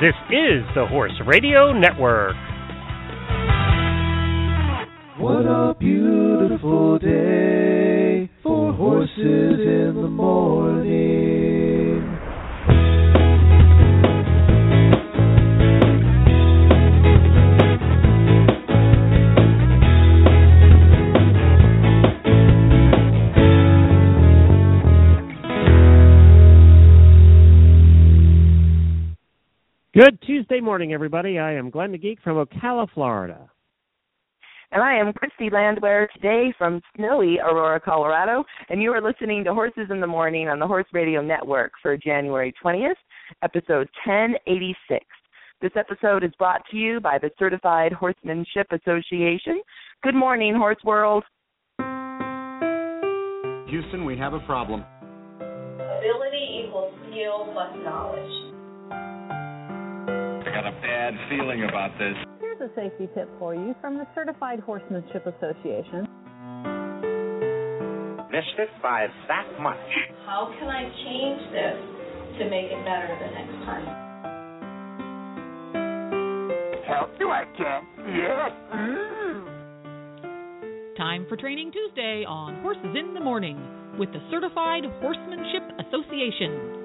This is the Horse Radio Network. What a beautiful day for horses in the morning. Good Tuesday morning, everybody. I am Glenn the Geek from Ocala, Florida. And I am Christy Landwehr today from snowy Aurora, Colorado, and you are listening to Horses in the Morning on the Horse Radio Network for January 20th, episode 1086. This episode is brought to you by the Certified Horsemanship Association. Good morning, Horse World. Houston, we have a problem. Ability equals skill plus knowledge. I got a bad feeling about this. Here's a safety tip for you from the Certified Horsemanship Association. Missed it by that much. How can I change this to make it better the next time? Help you, I can. Yes. Time for Training Tuesday on Horses in the Morning with the Certified Horsemanship Association.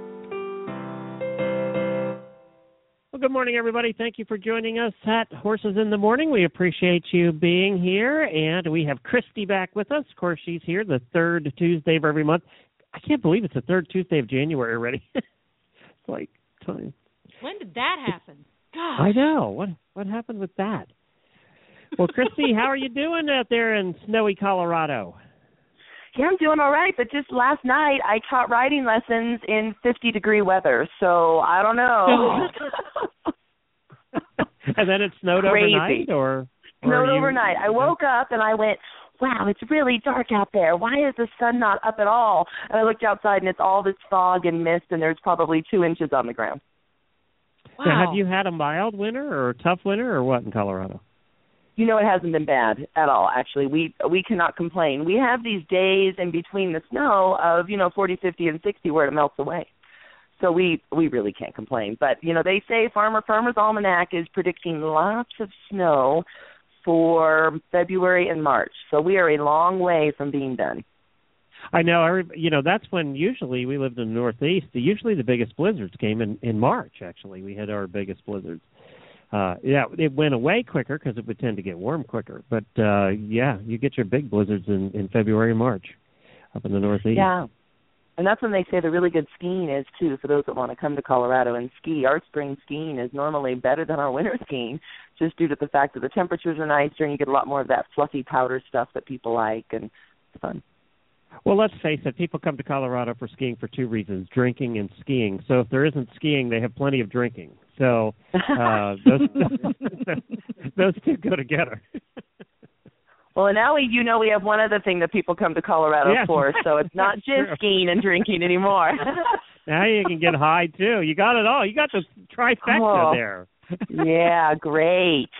Well, good morning, everybody. Thank you for joining us at Horses in the Morning. We appreciate you being here, and we have Christy back with us. Of course, she's here the third Tuesday of every month. I can't believe it's the third Tuesday of January already. It's like time. When did that happen? Gosh. I know. What happened with that? Well, Christy, how are you doing out there in snowy Colorado? Yeah, I'm doing all right, but just last night I taught riding lessons in 50-degree weather, so I don't know. And then it snowed overnight? Snowed overnight. I woke up and I went, wow, it's really dark out there. Why is the sun not up at all? And I looked outside and it's all this fog and mist, and there's probably 2 inches on the ground. Wow. So have you had a mild winter or a tough winter or what in Colorado? You know, it hasn't been bad at all, actually. We cannot complain. We have these days in between the snow of, 40, 50, and 60 where it melts away. So we really can't complain. But, they say Farmer's Almanac is predicting lots of snow for February and March. So we are a long way from being done. I know. That's when usually we lived in the Northeast. Usually the biggest blizzards came in March, actually. We had our biggest blizzards. It went away quicker because it would tend to get warm quicker. But, you get your big blizzards in February and March up in the Northeast. Yeah, and that's when they say the really good skiing is, too, for those that want to come to Colorado and ski. Our spring skiing is normally better than our winter skiing just due to the fact that the temperatures are nicer and you get a lot more of that fluffy powder stuff that people like, and it's fun. Well, let's face it, people come to Colorado for skiing for 2 reasons, drinking and skiing. So if there isn't skiing, they have plenty of drinking. So those two go together. Well, and now we have one other thing that people come to Colorado for, so it's not just skiing and drinking anymore. Now you can get high, too. You got it all. You got the trifecta there. Yeah, great.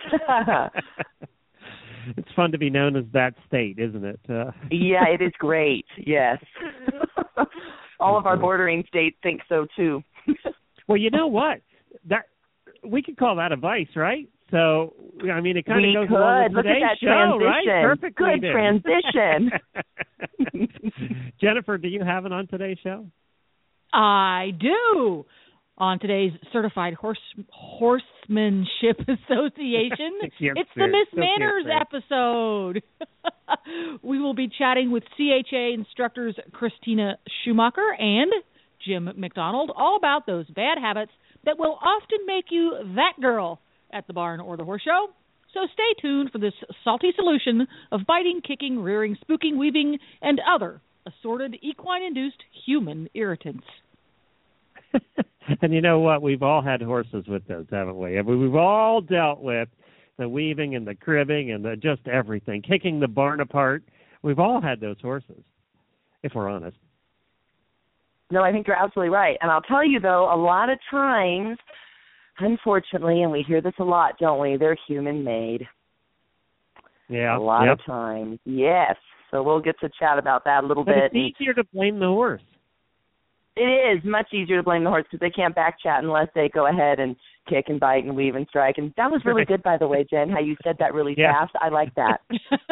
It's fun to be known as that state, isn't it? Yeah, it is great, yes. All of our bordering states think so, too. Well, you know what? We could call that a vice, right? So, I mean, it kind of goes along with today's show, right? Perfectly. Good transition. Jennifer, do you have it on today's show? I do. On today's Certified Horsemanship Association, it's the Miss Manners episode. We will be chatting with CHA instructors Christina Schumacher and Jim McDonald all about those bad habits that will often make you that girl at the barn or the horse show. So stay tuned for this salty solution of biting, kicking, rearing, spooking, weaving, and other assorted equine-induced human irritants. And you know what? We've all had horses with those, haven't we? We've all dealt with the weaving and the cribbing and just everything, kicking the barn apart. We've all had those horses, if we're honest. No, I think you're absolutely right. And I'll tell you, though, a lot of times, unfortunately, and we hear this a lot, don't we, they're human-made. Yeah. A lot of times. Yes. So we'll get to chat about that a little bit. It's easier to blame the horse. It is much easier to blame the horse because they can't back chat unless they go ahead and kick and bite and weave and strike. And that was really good, by the way, Jen, how you said that really fast. I like that.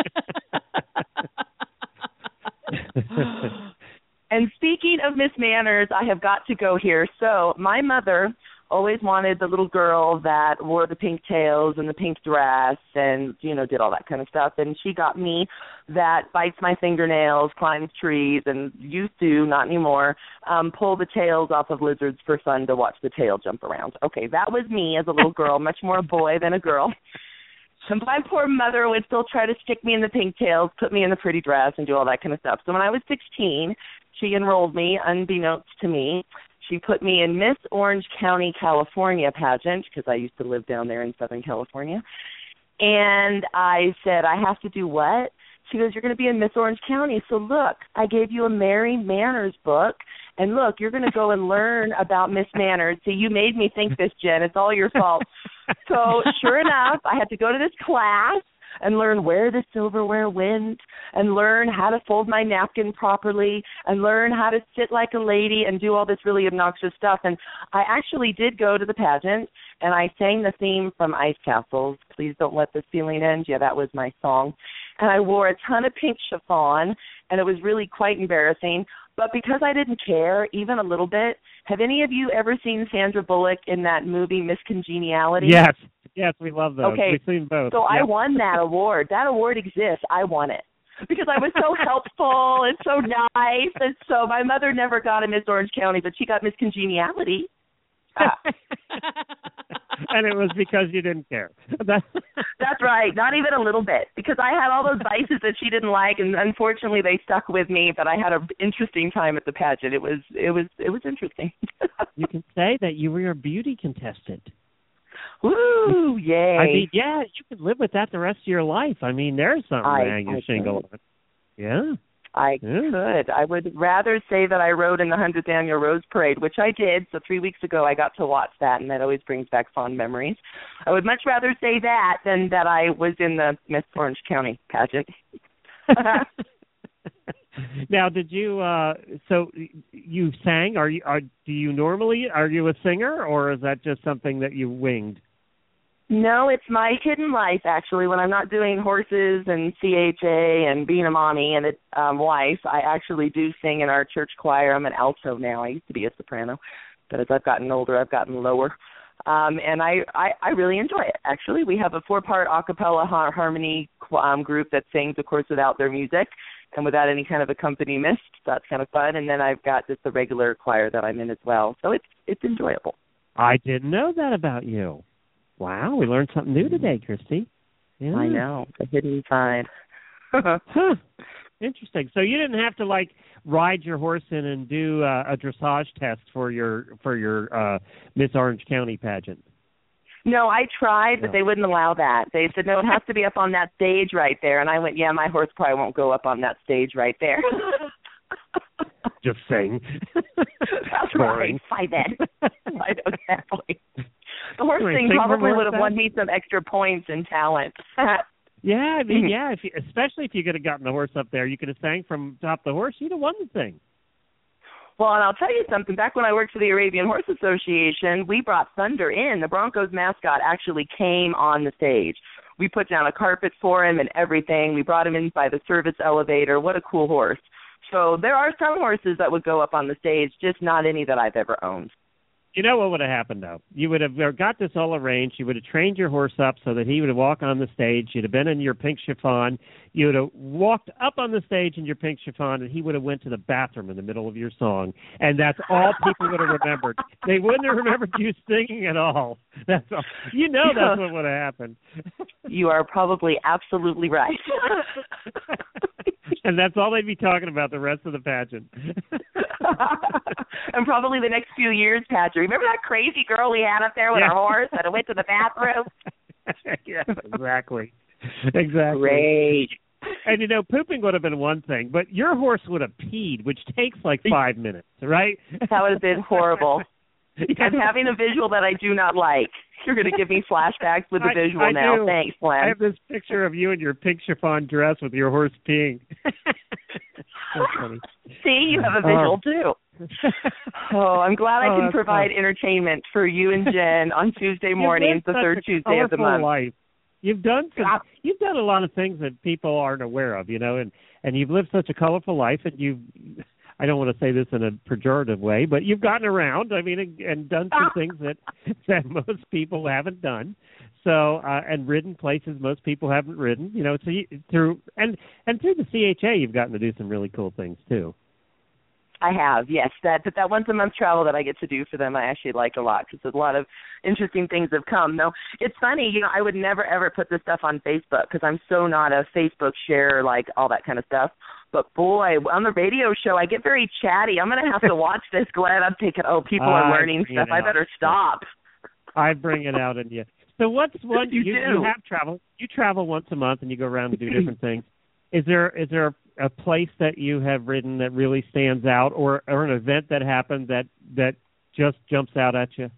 And speaking of Miss Manners, I have got to go here. So my mother always wanted the little girl that wore the pink tails and the pink dress and, you know, did all that kind of stuff. And she got me that bites my fingernails, climbs trees, and used to, not anymore, pull the tails off of lizards for fun to watch the tail jump around. Okay, that was me as a little girl, much more a boy than a girl. And my poor mother would still try to stick me in the pink tails, put me in the pretty dress, and do all that kind of stuff. So when I was 16, she enrolled me, unbeknownst to me. She put me in Miss Orange County, California pageant, because I used to live down there in Southern California. And I said, I have to do what? She goes, you're going to be in Miss Orange County. So look, I gave you a Mary Manners book. And look, you're going to go and learn about Miss Manners. See, you made me think this, Jen. It's all your fault. So sure enough, I had to go to this class and learn where the silverware went and learn how to fold my napkin properly and learn how to sit like a lady and do all this really obnoxious stuff. And I actually did go to the pageant, and I sang the theme from Ice Castles, Please Don't Let This Feeling End. Yeah, that was my song. And I wore a ton of pink chiffon, and it was really quite embarrassing. But because I didn't care, even a little bit, have any of you ever seen Sandra Bullock in that movie, Miss Congeniality? Yes, we love those. Okay. We've seen both. So I won that award. That award exists. I won it. Because I was so helpful and so nice. And so my mother never got a Miss Orange County, but she got Miss Congeniality. And it was because you didn't care. That's right. Not even a little bit. Because I had all those vices that she didn't like, and unfortunately they stuck with me. But I had an interesting time at the pageant. It was interesting. You can say that you were a beauty contestant. Woo! Yay! I mean, yeah, you could live with that the rest of your life. I mean, there's something to hang your shingle on. Yeah. I could. I would rather say that I rode in the 100th Annual Rose Parade, which I did. So 3 weeks ago I got to watch that, and that always brings back fond memories. I would much rather say that than that I was in the Miss Orange County pageant. Now, did you? So you sang? Do you normally? Are you a singer, or is that just something that you winged? No, it's my hidden life, actually. When I'm not doing horses and CHA and being a mommy and a wife, I actually do sing in our church choir. I'm an alto now. I used to be a soprano, but as I've gotten older, I've gotten lower. And I really enjoy it, actually. We have a 4-part a cappella harmony group that sings, of course, without their music and without any kind of accompaniment. So that's kind of fun. And then I've got just the regular choir that I'm in as well. So it's enjoyable. I didn't know that about you. Wow, we learned something new today, Christy. Yeah. I know, the hidden side. Huh. Interesting. So you didn't have to ride your horse in and do a dressage test for your Miss Orange County pageant. No, I tried, but they wouldn't allow that. They said, no, it has to be up on that stage right there. And I went, yeah, my horse probably won't go up on that stage right there. Just sing. That's right. Fight it. Exactly. The horse thing probably would have won me some extra points and talent. Yeah, I mean, yeah, especially if you could have gotten the horse up there, you could have sang from top of the horse. You'd have won the thing. Well, and I'll tell you something. Back when I worked for the Arabian Horse Association, we brought Thunder in. The Broncos mascot actually came on the stage. We put down a carpet for him and everything. We brought him in by the service elevator. What a cool horse. So there are some horses that would go up on the stage, just not any that I've ever owned. You know what would have happened, though? You would have got this all arranged. You would have trained your horse up so that he would have walked on the stage. You'd have been in your pink chiffon. You would have walked up on the stage in your pink chiffon, and he would have went to the bathroom in the middle of your song. And that's all people would have remembered. They wouldn't have remembered you singing at all. That's all. You know that's what would have happened. You are probably absolutely right. And that's all they'd be talking about the rest of the pageant. And probably the next few years, Patrick. Remember that crazy girl we had up there with her horse that went to the bathroom? Yes, exactly. Exactly. Great. And, pooping would have been one thing, but your horse would have peed, which takes 5 minutes, right? That would have been horrible. I'm having a visual that I do not like. You're going to give me flashbacks with the visual I now. Do. Thanks, Glenn. I have this picture of you in your pink chiffon dress with your horse peeing. So funny. See, you have a visual, too. Oh, I'm glad I can provide entertainment for you and Jen on Tuesday mornings, the third Tuesday of the month. Life. You've done a lot of things that people aren't aware of, and you've lived such a colorful life, and I don't want to say this in a pejorative way, but you've gotten around, and done some things that most people haven't done. So, and ridden places most people haven't ridden, so through the CHA, you've gotten to do some really cool things too. I have, yes. That once a month travel that I get to do for them, I actually like a lot because a lot of interesting things have come. Though it's funny, I would never ever put this stuff on Facebook because I'm so not a Facebook share, like all that kind of stuff. But boy, on the radio show, I get very chatty. I'm going to have to watch this, Glenn. I'm thinking, people are learning stuff. I better stop. I bring it out in you. So what's one you have traveled? You travel once a month and you go around and do different things. Is there a place that you have ridden that really stands out, or an event that happened that just jumps out at you?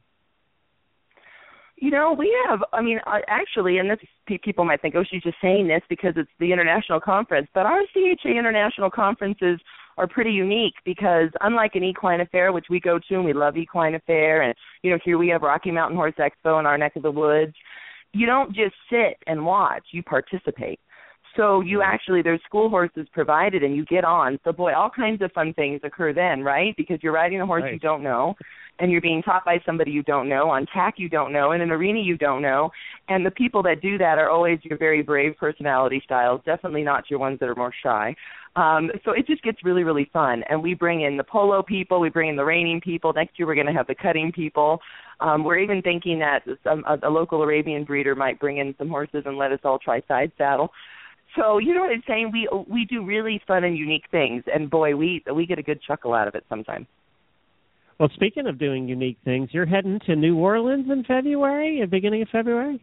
We have, actually, and this people might think, she's just saying this because it's the international conference, but our CHA international conferences are pretty unique because unlike an equine affair, which we go to and we love equine affair, and, here we have Rocky Mountain Horse Expo in our neck of the woods, you don't just sit and watch, you participate. So you actually, there's school horses provided and you get on. So, boy, all kinds of fun things occur then, right? Because you're riding a horse you don't know, and you're being taught by somebody you don't know, on tack you don't know, in an arena you don't know. And the people that do that are always your very brave personality styles, definitely not your ones that are more shy. So it just gets really, really fun. And we bring in the polo people, we bring in the reining people. Next year we're going to have the cutting people. We're even thinking that a local Arabian breeder might bring in some horses and let us all try side saddle. So, you know what I'm saying? We do really fun and unique things, and boy, we get a good chuckle out of it sometimes. Well, speaking of doing unique things, you're heading to New Orleans in February, beginning of February?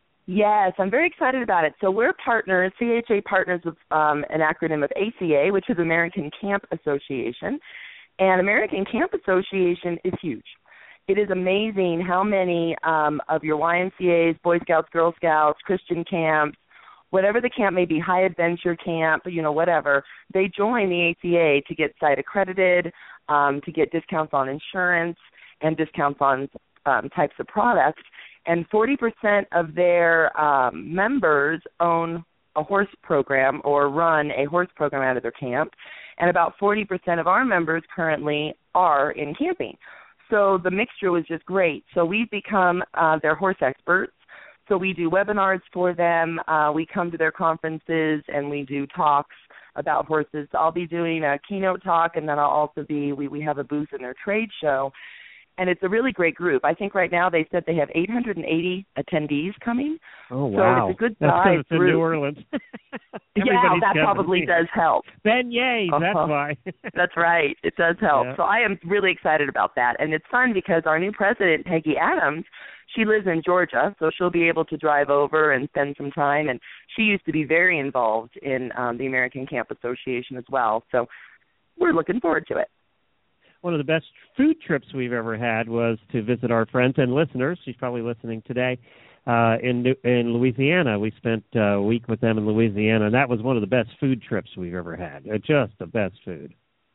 Yes, I'm very excited about it. So we're partners, CHA partners with an acronym of ACA, which is American Camp Association, and American Camp Association is huge. It is amazing how many of your YMCAs, Boy Scouts, Girl Scouts, Christian camps, whatever the camp may be, high adventure camp, whatever, they join the ACA to get site accredited, to get discounts on insurance and discounts on types of products. And 40% of their members own a horse program or run a horse program out of their camp. And about 40% of our members currently are in camping. So the mixture was just great. So we've become their horse experts. So we do webinars for them. We come to their conferences and we do talks about horses. So I'll be doing a keynote talk, and then I'll also we have a booth in their trade show. And it's a really great group. I think right now they said they have 880 attendees coming. Oh, wow. So it's a good size group. New Orleans. Yeah, that probably does help. Beignets, that's why. That's right. It does help. Yeah. So I am really excited about that. And it's fun because our new president, Peggy Adams, she lives in Georgia, so she'll be able to drive over and spend some time. And she used to be very involved in the American Camp Association as well. So we're looking forward to it. One of the best food trips we've ever had was to visit our friends and listeners. She's probably listening today in Louisiana. We spent a week with them in Louisiana, and that was one of the best food trips we've ever had. Just the best food.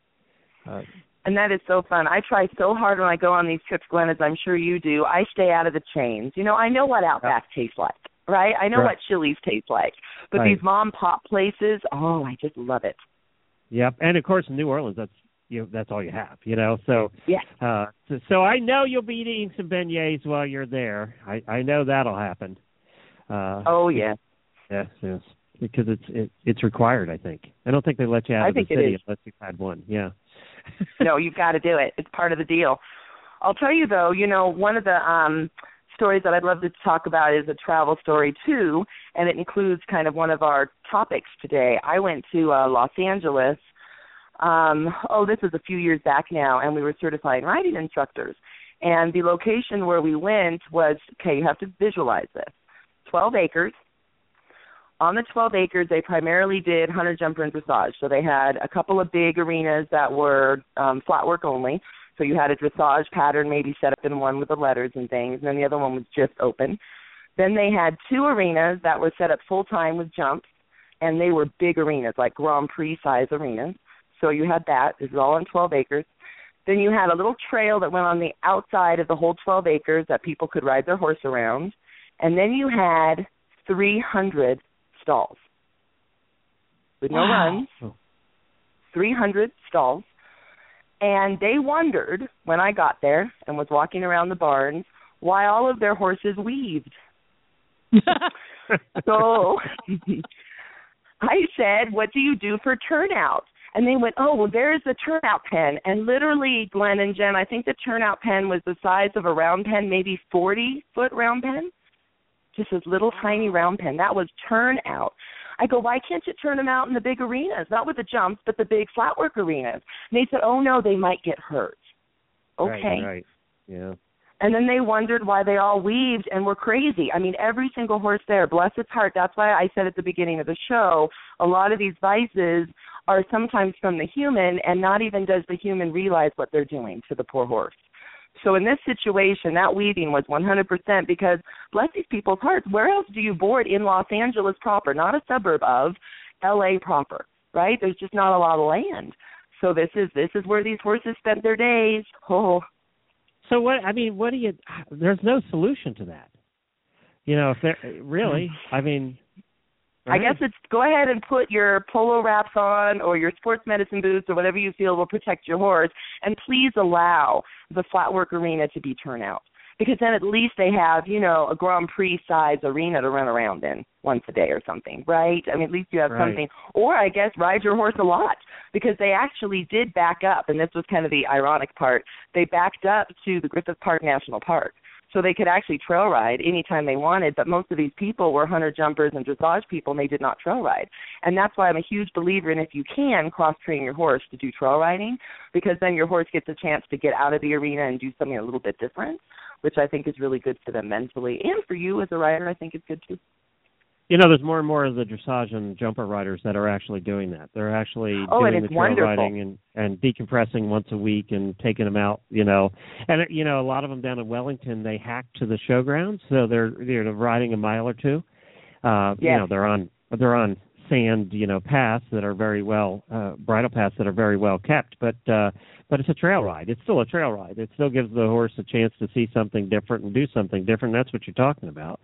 And that is so fun. I try so hard when I go on these trips, Glenn, as I'm sure you do. I stay out of the chains. I know what Outback tastes like, right? I know what Chili's tastes like. But these mom-pop places, I just love it. Yep. And, of course, in New Orleans, that's all you have, So, yeah. So I know you'll be eating some beignets while you're there. I know that'll happen. Yeah. Yes, because it's required, I think. I don't think they let you out of the city unless you've had one. Yeah. No, you've got to do it. It's part of the deal. I'll tell you, though, one of the stories that I'd love to talk about is a travel story, too, and it includes kind of one of our topics today. I went to Los Angeles. This was a few years back now, and we were certifying riding instructors. And the location where we went was, you have to visualize this, 12 acres. On the 12 acres, they primarily did hunter, jumper, and dressage. So they had a couple of big arenas that were flat work only. So you had a dressage pattern maybe set up in one with the letters and things, and then the other one was just open. Then they had 2 arenas that were set up full-time with jumps, and they were big arenas, like Grand Prix-size arenas. So you had that. This is all on 12 acres. Then you had a little trail that went on the outside of the whole 12 acres that people could ride their horse around. And then you had 300 stalls with no runs, 300 stalls. And they wondered, when I got there and was walking around the barns, why all of their horses weaved. So I said, what do you do for turnout? And they went, oh, well, there's the turnout pen. And literally, Glenn and Jen, I think the turnout pen was the size of a round pen, maybe 40-foot round pen. Just this little tiny round pen. That was turnout. I go, why can't you turn them out in the big arenas? Not with the jumps, but the big flat work arenas. And they said, oh, no, they might get hurt. Okay. Right. Yeah. And then they wondered why they all weaved and were crazy. I mean, every single horse there, bless its heart. That's why I said at the beginning of the show, a lot of these vices are sometimes from the human, and not even does the human realize what they're doing to the poor horse. So in this situation, that weaving was 100% because, bless these people's hearts, where else do you board in Los Angeles proper, not a suburb of L.A. proper, right? There's just not a lot of land. So this is where these horses spent their days. Oh. So what do you, there's no solution to that. You know, if there really, I mean. Right. I guess it's go ahead and put your polo wraps on or your sports medicine boots or whatever you feel will protect your horse, and please allow the flat work arena to be turnout, because then at least they have, you know, a Grand Prix size arena to run around in once a day or something, right? I mean, at least you have something. Or I guess ride your horse a lot, because they actually did back up, and this was kind of the ironic part. They backed up to the Griffith Park National Park. So they could actually trail ride anytime they wanted, but most of these people were hunter jumpers and dressage people, and they did not trail ride. And that's why I'm a huge believer in, if you can, cross-train your horse to do trail riding, because then your horse gets a chance to get out of the arena and do something a little bit different, which I think is really good for them mentally. And for you as a rider, I think it's good too. You know, there's more and more of the dressage and jumper riders that are actually doing that. They're actually doing the trail riding and decompressing once a week and taking them out, you know. And, you know, a lot of them down in Wellington, they hack to the showgrounds, so they're riding a mile or two. You know, they're on sand, you know, paths that are very well, bridle paths that are very well kept, but it's a trail ride. It's still a trail ride. It still gives the horse a chance to see something different and do something different. That's what you're talking about.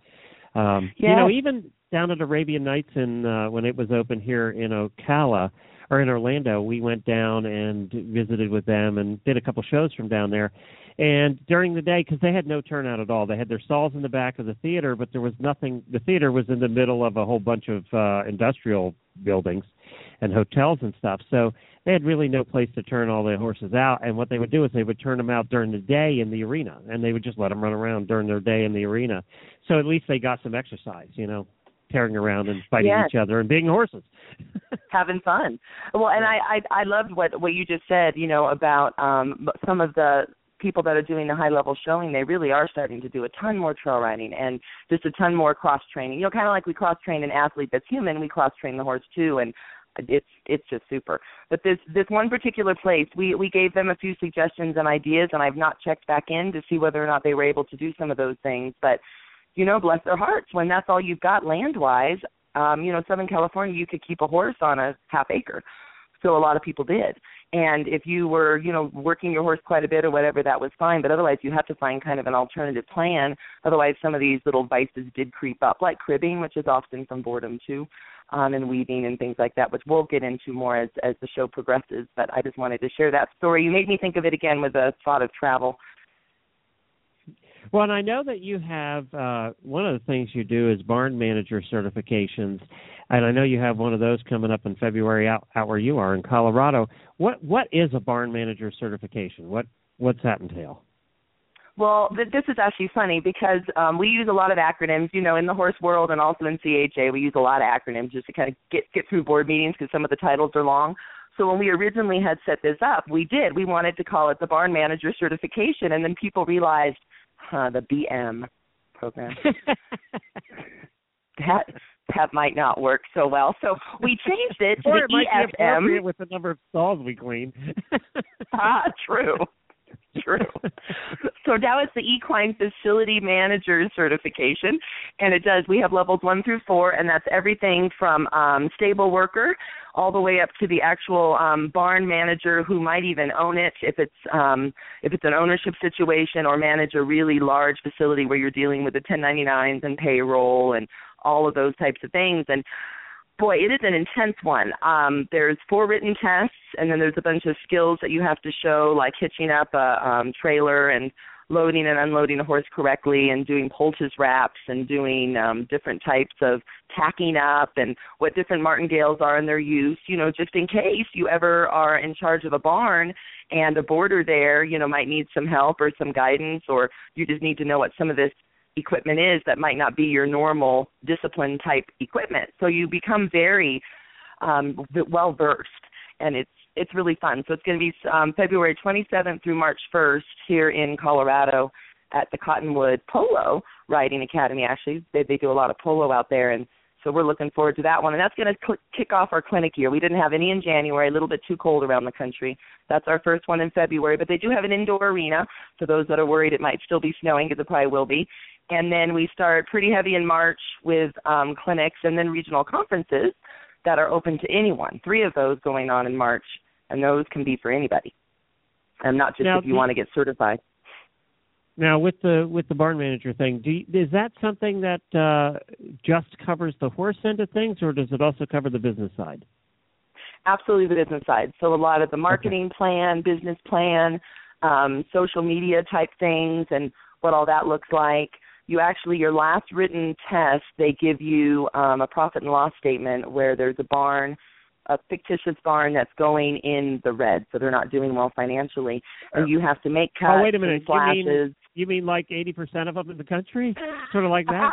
You know, even down at Arabian Nights when it was open here in Ocala or in Orlando, we went down and visited with them and did a couple shows from down there. And during the day, because they had no turnout at all, they had their stalls in the back of the theater, but there was nothing. The theater was in the middle of a whole bunch of industrial buildings and hotels and stuff. So they had really no place to turn all the horses out. And what they would do is they would turn them out during the day in the arena, and they would just let them run around during their day in the arena. So at least they got some exercise, you know, tearing around and fighting each other and being horses. Having fun. Well, and I loved what you just said, you know, about some of the people that are doing the high-level showing. They really are starting to do a ton more trail riding and just a ton more cross-training. You know, kind of like we cross-train an athlete that's human, we cross-train the horse too, and it's just super. But this one particular place, we gave them a few suggestions and ideas, and I've not checked back in to see whether or not they were able to do some of those things. But, you know, bless their hearts, when that's all you've got land-wise, you know, Southern California, you could keep a horse on a half acre. So a lot of people did. And if you were, you know, working your horse quite a bit or whatever, that was fine. But otherwise, you have to find kind of an alternative plan. Otherwise, some of these little vices did creep up, like cribbing, which is often from boredom too, and weaving and things like that, which we'll get into more as the show progresses. But I just wanted to share that story. You made me think of it again with the thought of travel. Well, and I know that you have one of the things you do is barn manager certifications, and I know you have one of those coming up in February out where you are in Colorado. What is a barn manager certification? What's that entail? Well, this is actually funny because we use a lot of acronyms, you know, in the horse world and also in CHA. We use a lot of acronyms just to kind of get through board meetings because some of the titles are long. So when we originally had set this up, we wanted to call it the Barn Manager Certification, and then people realized, the BM program. that might not work so well. So we changed it to or the it might EFM. be appropriate with the number of stalls we clean. True. So now it's the Equine Facility Manager Certification, and we have levels 1 through 4, and that's everything from stable worker all the way up to the actual barn manager who might even own it if it's an ownership situation, or manage a really large facility where you're dealing with the 1099s and payroll and all of those types of things. And boy, it is an intense one. There's 4 written tests, and then there's a bunch of skills that you have to show, like hitching up a trailer and loading and unloading a horse correctly, and doing poultice wraps, and doing different types of tacking up, and what different martingales are in their use, just in case you ever are in charge of a barn and a boarder there, might need some help or some guidance, or you just need to know what some of this equipment is that might not be your normal discipline type equipment. So you become very well versed, and it's really fun. So it's going to be February 27th through March 1st here in Colorado at the Cottonwood Polo Riding Academy. Actually, they do a lot of polo out there, and so we're looking forward to that one. And that's going to kick off our clinic year. We didn't have any in January, a little bit too cold around the country. That's our first one in February, but they do have an indoor arena for those that are worried it might still be snowing, because it probably will be. And then we start pretty heavy in March with clinics and then regional conferences that are open to anyone. 3 of those going on in March, and those can be for anybody, and not just if you want to get certified. Now, with the barn manager thing, is that something that just covers the horse end of things, or does it also cover the business side? Absolutely the business side. So a lot of the marketing plan, business plan, social media type things, and what all that looks like. Your last written test, they give you a profit and loss statement where there's a fictitious barn that's going in the red, so they're not doing well financially, and you have to make cuts. Oh, wait a minute. Flashes. You mean like 80% of them in the country? Sort of like that?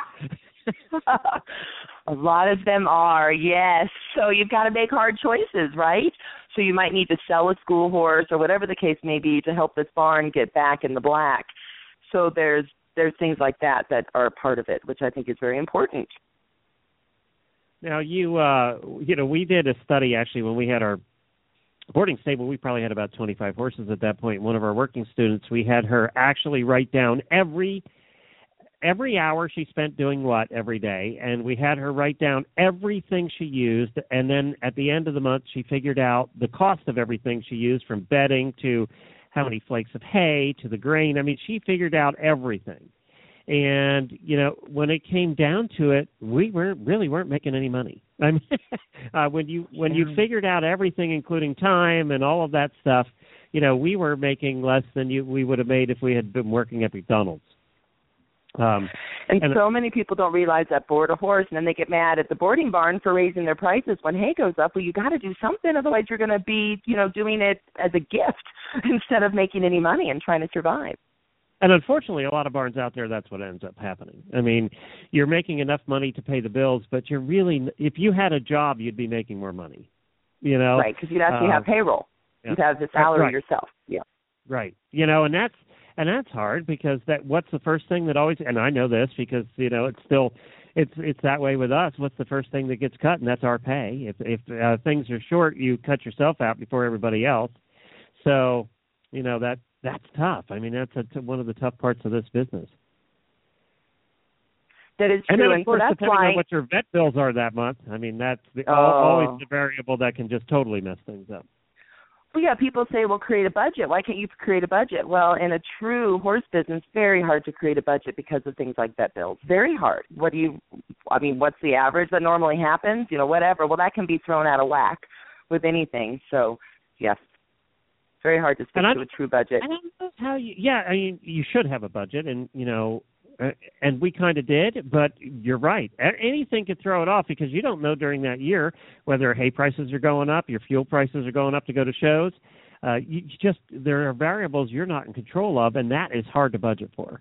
A lot of them are, yes. So you've got to make hard choices, right? So you might need to sell a school horse or whatever the case may be to help this barn get back in the black. So there's things like that are a part of it, which I think is very important. Now, we did a study actually when we had our boarding stable. We probably had about 25 horses at that point. One of our working students, we had her actually write down every hour she spent doing what every day, and we had her write down everything she used, and then at the end of the month she figured out the cost of everything she used, from bedding to how many flakes of hay to the grain. I mean, she figured out everything. And, when it came down to it, we weren't making any money. I mean, when you figured out everything, including time and all of that stuff, we were making less than we would have made if we had been working at McDonald's. And so many people don't realize that board a horse, and then they get mad at the boarding barn for raising their prices when hay goes up. Well, you got to do something, otherwise you're going to be, doing it as a gift instead of making any money and trying to survive. And unfortunately, a lot of barns out there, that's what ends up happening. I mean, you're making enough money to pay the bills, but if you had a job, you'd be making more money, Right, because you'd actually have payroll. Yeah. You'd have the salary yourself. Yeah. Right. And that's hard, because what's the first thing that always, and I know this because, it's that way with us. What's the first thing that gets cut? And that's our pay. If things are short, you cut yourself out before everybody else. So, that's tough. I mean, that's one of the tough parts of this business. That is true. And then, of course, so depending on what your vet bills are that month, I mean, that's always the variable that can just totally mess things up. Well, yeah, people say, well, create a budget. Why can't you create a budget? Well, in a true horse business, very hard to create a budget because of things like vet bills. Very hard. What's the average that normally happens? Whatever. Well, that can be thrown out of whack with anything. So, yes. Very hard to stick to a true budget. I don't know how you should have a budget, and and we kind of did, but you're right. Anything could throw it off, because you don't know during that year whether hay prices are going up, your fuel prices are going up to go to shows. There are variables you're not in control of, and that is hard to budget for.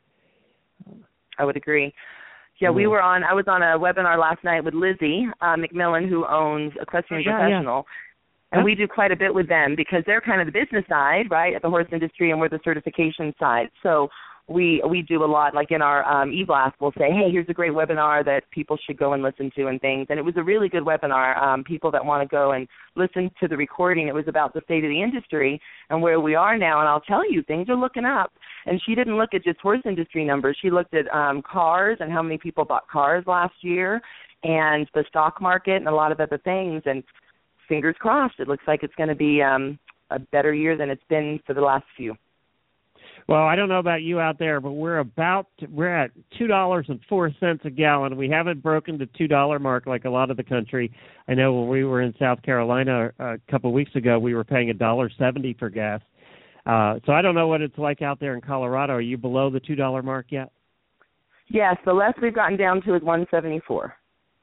I would agree. Yeah, I was on a webinar last night with Lizzie McMillan, who owns Equestrian Professional. Yeah. And we do quite a bit with them because they're kind of the business side, right, of the horse industry, and we're the certification side. So we do a lot, like in our e-blast, we'll say, hey, here's a great webinar that people should go and listen to and things. And it was a really good webinar. People that want to go and listen to the recording, it was about the state of the industry and where we are now. And I'll tell you, things are looking up. And she didn't look at just horse industry numbers. She looked at cars and how many people bought cars last year, and the stock market and a lot of other things. And fingers crossed. It looks like it's going to be a better year than it's been for the last few. Well, I don't know about you out there, but we're at $2.04 a gallon. We haven't broken the $2 mark like a lot of the country. I know when we were in South Carolina a couple of weeks ago, we were paying $1.70 for gas. So I don't know what it's like out there in Colorado. Are you below the $2 mark yet? Yes, the less we've gotten down to is $1.74.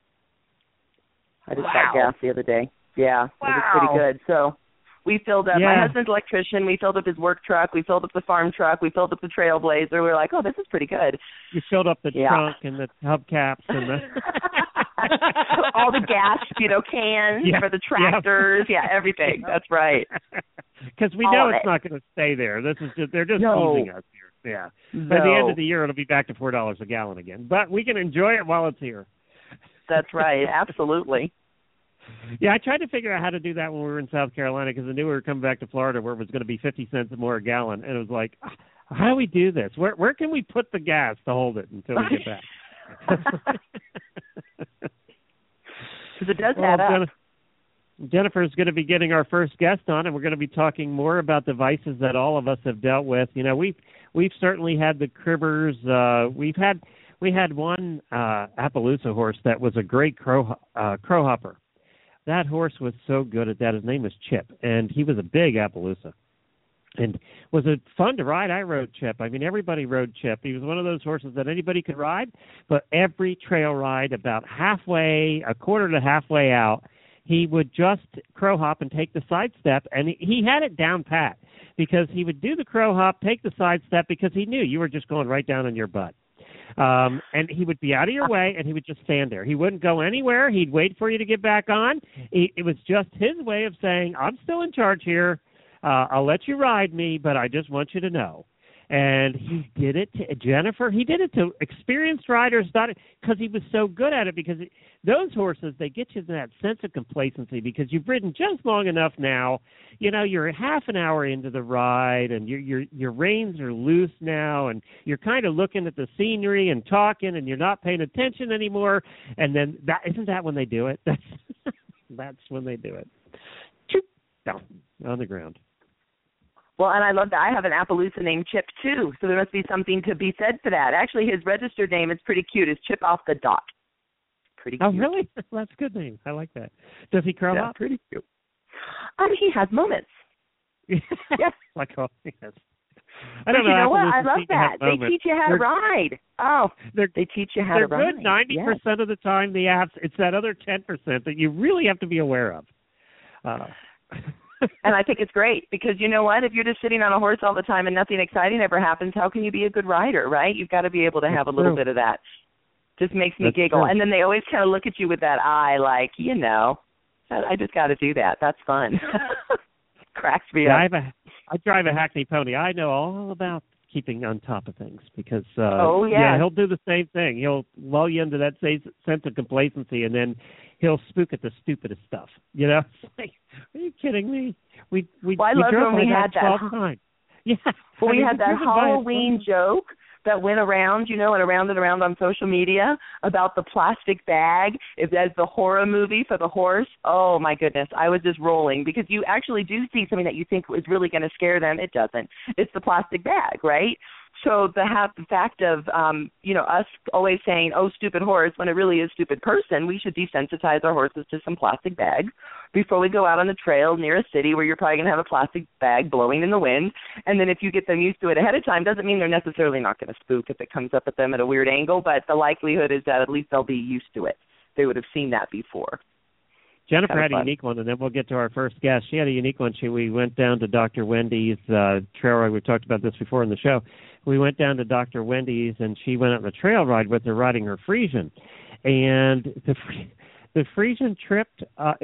I just got gas the other day. Yeah, it was pretty good. So we filled up. My husband's an electrician. We filled up his work truck. We filled up the farm truck. We filled up the Trailblazer. We were like, oh, this is pretty good. You filled up the trunk and the hubcaps and the all the gas, cans for the tractors. Yeah, everything. That's right. Because we know it's not going to stay there. They're just using us here. Yeah. By the end of the year, it'll be back to $4 a gallon again. But we can enjoy it while it's here. That's right. Absolutely. Yeah, I tried to figure out how to do that when we were in South Carolina because I knew we were coming back to Florida where it was going to be 50 cents more a gallon. And it was like, how do we do this? Where can we put the gas to hold it until we get back? Because it does add up. Jennifer's going to be getting our first guest on, and we're going to be talking more about the vices that all of us have dealt with. We've certainly had the cribbers. We had one Appaloosa horse that was a great crow hopper. That horse was so good at that. His name was Chip, and he was a big Appaloosa. And was it fun to ride? I rode Chip. I mean, everybody rode Chip. He was one of those horses that anybody could ride, but every trail ride about a quarter to halfway out, he would just crow hop and take the side step, and he had it down pat because he would do the crow hop, take the side step because he knew you were just going right down on your butt. And he would be out of your way, and he would just stand there. He wouldn't go anywhere. He'd wait for you to get back on. It was just his way of saying, I'm still in charge here. I'll let you ride me, but I just want you to know. And he did it to Jennifer. He did it to experienced riders because he was so good at it. Because those horses, they get you that sense of complacency because you've ridden just long enough now. You're half an hour into the ride, and your reins are loose now, and you're kind of looking at the scenery and talking, and you're not paying attention anymore. And then isn't that when they do it? That's when they do it. Down on the ground. Well, and I love that. I have an Appaloosa named Chip, too, so there must be something to be said for that. Actually, his registered name is pretty cute. It's Chip Off the Dot. Pretty cute. Oh, really? That's a good name. I like that. Does he crow up? Pretty cute. He has moments. Yes. Like, yes. I don't know. You know what? I love that. They teach you how to ride. Oh, they teach you how to ride. They're good 90% of the time, the apps. It's that other 10% that you really have to be aware of. And I think it's great because you know what? If you're just sitting on a horse all the time and nothing exciting ever happens, how can you be a good rider, right? You've got to be able to have a little bit of that. Just makes me giggle. True. And then they always kind of look at you with that eye like, I just got to do that. That's fun. Cracks me up. I drive a Hackney pony. I know all about keeping on top of things because, he'll do the same thing. He'll lull you into that sense of complacency, and then he'll spook at the stupidest stuff. It's like, are you kidding me? I love when we had that. Time. Yeah. Well, we had that Halloween joke that went around, and around and around on social media about the plastic bag. If that's the horror movie for the horse, oh my goodness, I was just rolling because you actually do see something that you think is really going to scare them. It doesn't. It's the plastic bag, right? So the fact of, us always saying, oh, stupid horse, when it really is stupid person, we should desensitize our horses to some plastic bags before we go out on the trail near a city where you're probably going to have a plastic bag blowing in the wind. And then if you get them used to it ahead of time, doesn't mean they're necessarily not going to spook if it comes up at them at a weird angle, but the likelihood is that at least they'll be used to it. They would have seen that before. Jennifer had a unique one, and then we'll get to our first guest. She had a unique one. We went down to Dr. Wendy's trail ride. We've talked about this before in the show. We went down to Dr. Wendy's, and she went on a trail ride with her riding her Friesian. And the Friesian tripped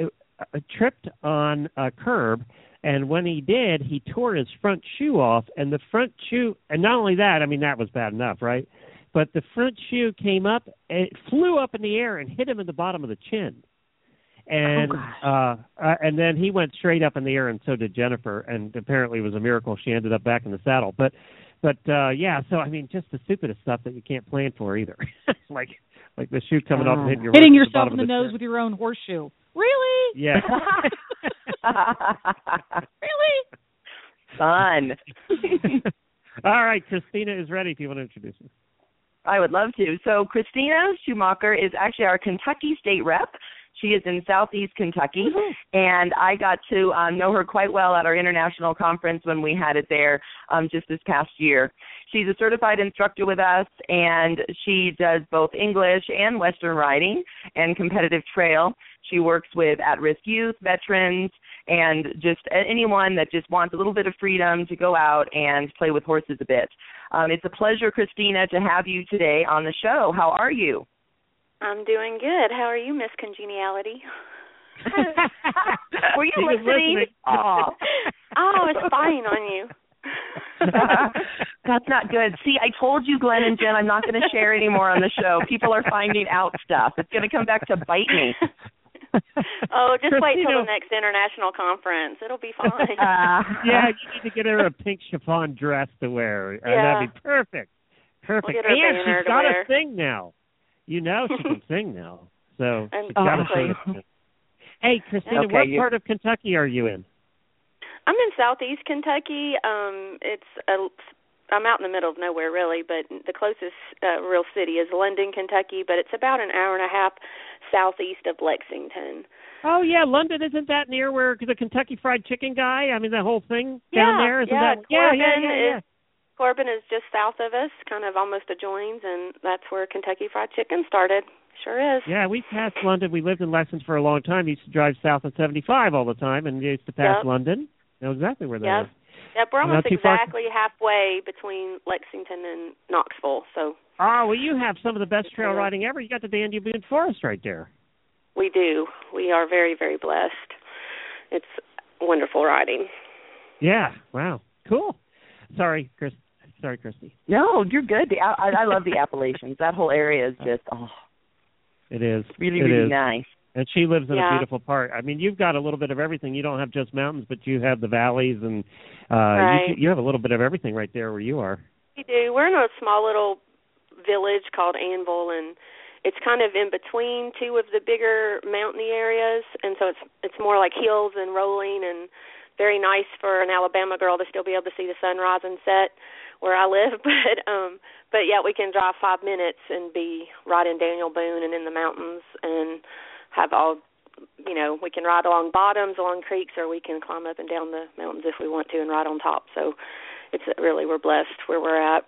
on a curb, and when he did, he tore his front shoe off. And the front shoe, and not only that, that was bad enough, right? But the front shoe came up, it flew up in the air and hit him in the bottom of the chin. And and then he went straight up in the air, and so did Jennifer. And apparently, it was a miracle she ended up back in the saddle. But so just the stupidest stuff that you can't plan for either, like the shoe coming off and hitting yourself in the nose with your own horseshoe. Really? Yeah. Really? Fun. All right, Christina is ready if you want to introduce her. I would love to. So Christina Schumacher is actually our Kentucky state rep. She is in Southeast Kentucky, and I got to know her quite well at our international conference when we had it there just this past year. She's a certified instructor with us, and she does both English and Western riding and competitive trail. She works with at-risk youth, veterans, and just anyone that just wants a little bit of freedom to go out and play with horses a bit. It's a pleasure, Christina, to have you today on the show. How are you? I'm doing good. How are you, Miss Congeniality? Were you listening? Oh, I was spying on you. That's not good. See, I told you, Glenn and Jen, I'm not going to share anymore on the show. People are finding out stuff. It's going to come back to bite me. Oh, just wait till the next international conference. It'll be fine. Yeah, you need to get her a pink chiffon dress to wear. Yeah. That'd be perfect. Perfect. We'll get her and she's got to to sing now. You know she can sing now. So and she's got to sing. Hey, Christina, what part of Kentucky are you in? I'm in Southeast Kentucky. I'm out in the middle of nowhere, really, but the closest real city is London, Kentucky, but it's about an hour and a half southeast of Lexington. Oh, yeah, London, isn't that near where the Kentucky Fried Chicken guy, I mean, the whole thing down there? Isn't that? Yeah. Corbin is just south of us, kind of almost adjoins, and that's where Kentucky Fried Chicken started. Sure is. Yeah, we passed London. We lived in Lexington for a long time. We used to drive south on 75 all the time, and we used to pass London. Know exactly where that is. Yep, we're almost exactly halfway between Lexington and Knoxville. So. Oh, well, you have some of the best trail riding ever. You got the Danube Forest right there. We do. We are very, very blessed. It's wonderful riding. Yeah, wow. Cool. Sorry, Christy. No, you're good. I love the Appalachians. That whole area is just, It is. Really, it really is. nice. And she lives in a beautiful part. I mean, you've got a little bit of everything. You don't have just mountains, but you have the valleys, and you have a little bit of everything right there where you are. We do. We're in a small little village called Anvil, and it's kind of in between two of the bigger mountainy areas, and so it's more like hills and rolling, and very nice for an Alabama girl to still be able to see the sunrise and set where I live. But yeah, we can drive 5 minutes and be right in Daniel Boone and in the mountains, and have all, we can ride along bottoms, along creeks, or we can climb up and down the mountains if we want to and ride on top. So it's really, we're blessed where we're at.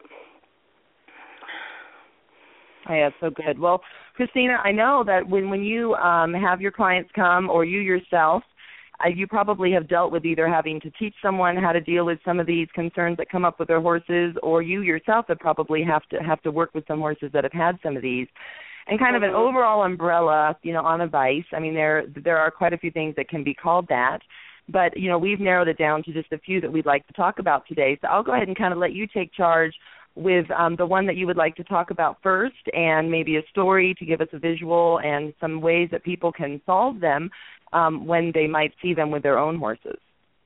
Yeah, so good. Well, Christina, I know that when you have your clients come, or you yourself, you probably have dealt with either having to teach someone how to deal with some of these concerns that come up with their horses, or you yourself would probably have to work with some horses that have had some of these. And kind of an overall umbrella, on advice. I mean, there are quite a few things that can be called that. But, we've narrowed it down to just a few that we'd like to talk about today. So I'll go ahead and kind of let you take charge with the one that you would like to talk about first, and maybe a story to give us a visual and some ways that people can solve them when they might see them with their own horses.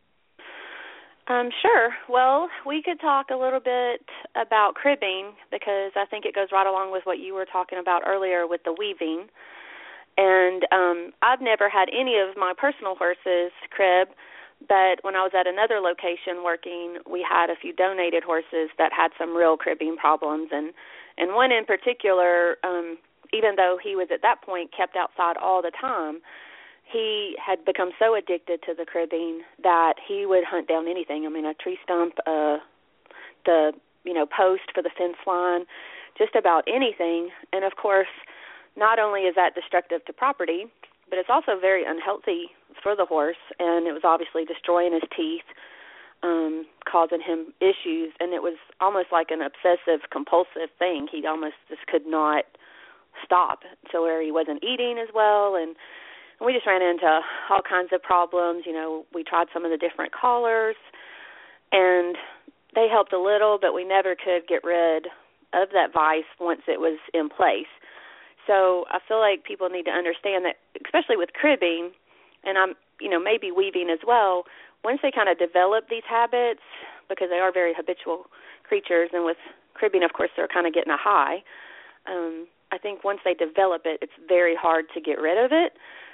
Sure. Well, we could talk a little bit about cribbing, because I think it goes right along with what you were talking about earlier with the weaving. And I've never had any of my personal horses crib, but when I was at another location working, we had a few donated horses that had some real cribbing problems. And one in particular, even though he was at that point kept outside all the time, he had become so addicted to the cribbing that he would hunt down anything. I mean, a tree stump, the post for the fence line, just about anything. And of course, not only is that destructive to property, but it's also very unhealthy for the horse, and it was obviously destroying his teeth, causing him issues, and it was almost like an obsessive compulsive thing. He almost just could not stop, so where he wasn't eating as well, and we just ran into all kinds of problems. We tried some of the different collars, and they helped a little, but we never could get rid of that vice once it was in place. So I feel like people need to understand that, especially with cribbing, and maybe weaving as well, once they kind of develop these habits, because they are very habitual creatures, and with cribbing, of course, they're kind of getting a high. I think once they develop it, it's very hard to get rid of it.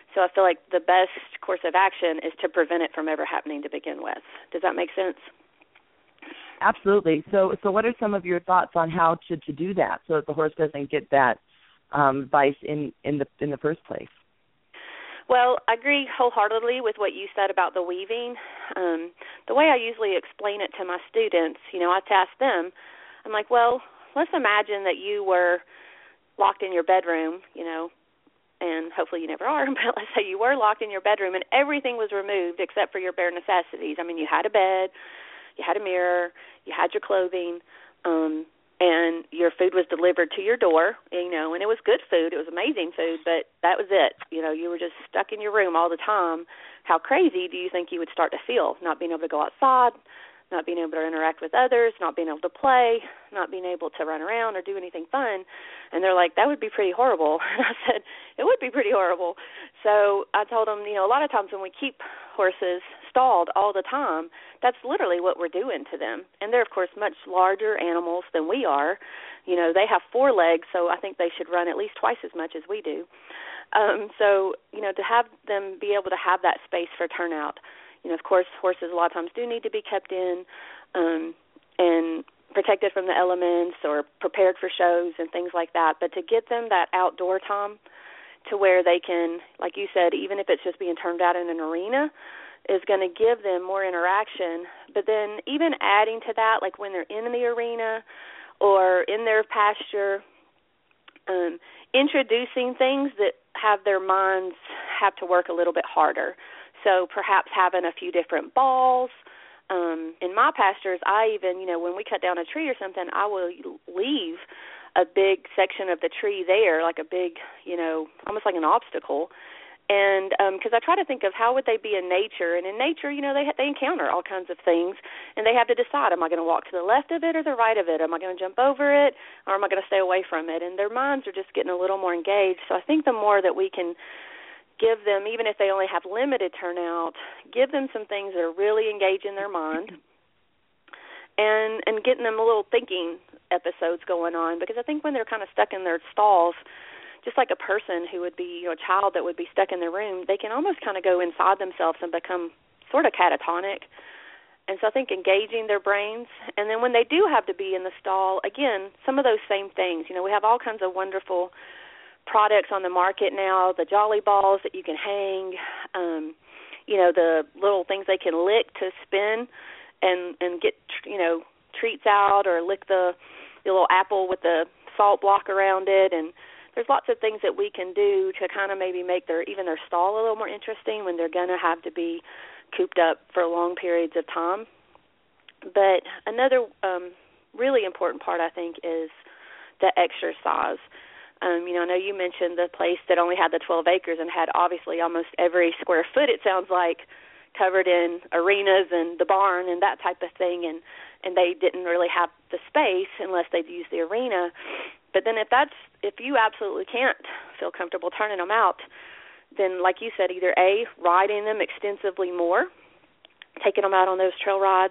So I feel like the best course of action is to prevent it from ever happening to begin with. Does that make sense? Absolutely. So what are some of your thoughts on how to do that so that the horse doesn't get that vice in the first place? Well, I agree wholeheartedly with what you said about the weaving. The way I usually explain it to my students, I task them, I'm like, well, let's imagine that you were locked in your bedroom, and hopefully you never are, but let's say you were locked in your bedroom and everything was removed except for your bare necessities. I mean, you had a bed, you had a mirror, you had your clothing, and your food was delivered to your door, and it was good food. It was amazing food, but that was it. You were just stuck in your room all the time. How crazy do you think you would start to feel, not being able to go outside, not being able to interact with others, not being able to play, not being able to run around or do anything fun? And they're like, that would be pretty horrible. And I said, it would be pretty horrible. So I told them, a lot of times when we keep horses stalled all the time, that's literally what we're doing to them. And they're, of course, much larger animals than we are. They have 4 legs, so I think they should run at least twice as much as we do. So, to have them be able to have that space for turnout. Of course, horses a lot of times do need to be kept in and protected from the elements or prepared for shows and things like that. But to get them that outdoor time to where they can, like you said, even if it's just being turned out in an arena, is going to give them more interaction. But then even adding to that, like when they're in the arena or in their pasture, introducing things that have their minds have to work a little bit harder. So perhaps having a few different balls. In my pastures, I even, when we cut down a tree or something, I will leave a big section of the tree there, like a big, almost like an obstacle. And because I try to think of how would they be in nature. And in nature, they encounter all kinds of things, and they have to decide, am I going to walk to the left of it or the right of it? Am I going to jump over it, or am I going to stay away from it? And their minds are just getting a little more engaged. So I think the more that we can give them, even if they only have limited turnout, give them some things that are really engaging their mind and getting them a little thinking episodes going on. Because I think when they're kind of stuck in their stalls, just like a person who would be, a child that would be stuck in their room, they can almost kind of go inside themselves and become sort of catatonic. And so I think engaging their brains. And then when they do have to be in the stall, again, some of those same things. We have all kinds of wonderful products on the market now, the Jolly Balls that you can hang, the little things they can lick to spin and get, treats out, or lick the little apple with the salt block around it. And there's lots of things that we can do to kind of maybe make their stall a little more interesting when they're going to have to be cooped up for long periods of time. But another really important part, I think, is the exercise. I know you mentioned the place that only had the 12 acres and had obviously almost every square foot, it sounds like, covered in arenas and the barn and that type of thing, and they didn't really have the space unless they'd use the arena. But then if you absolutely can't feel comfortable turning them out, then like you said, either A, riding them extensively more, taking them out on those trail rides,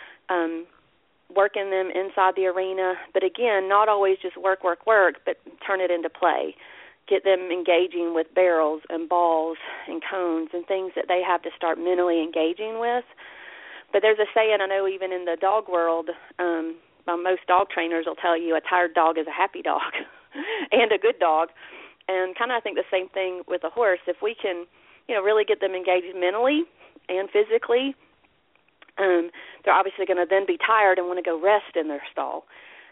working them inside the arena, but again, not always just work, but turn it into play. Get them engaging with barrels and balls and cones and things that they have to start mentally engaging with. But there's a saying, I know even in the dog world, most dog trainers will tell you a tired dog is a happy dog and a good dog. And kind of I think the same thing with a horse. If we can, really get them engaged mentally and physically, they're obviously going to then be tired and want to go rest in their stall.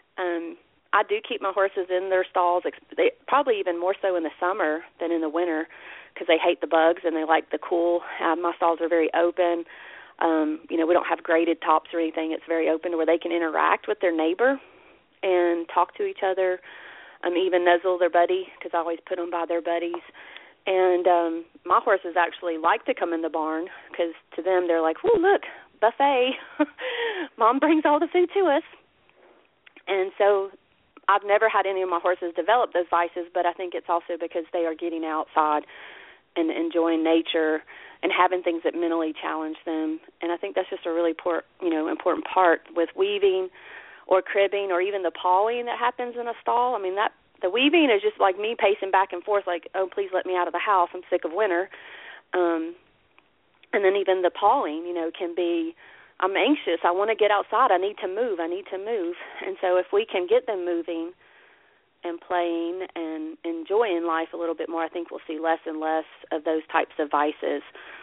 I do keep my horses in their stalls, probably even more so in the summer than in the winter, because they hate the bugs and they like the cool. My stalls are very open. We don't have graded tops or anything. It's very open to where they can interact with their neighbor and talk to each other, even nuzzle their buddy, because I always put them by their buddies. And my horses actually like to come in the barn because to them they're like, "Ooh, look, buffet. Mom brings all the food to us." And so I've never had any of my horses develop those vices, but I think it's also because they are getting outside and enjoying nature and having things that mentally challenge them. And I think that's just a really important part with weaving or cribbing or even the pawing that happens in a stall. I mean, that The weaving is just like me pacing back and forth, like, oh, please let me out of the house. I'm sick of winter. And then even the pawing, can be, I'm anxious. I want to get outside. I need to move. And so if we can get them moving and playing and enjoying life a little bit more, I think we'll see less and less of those types of vices.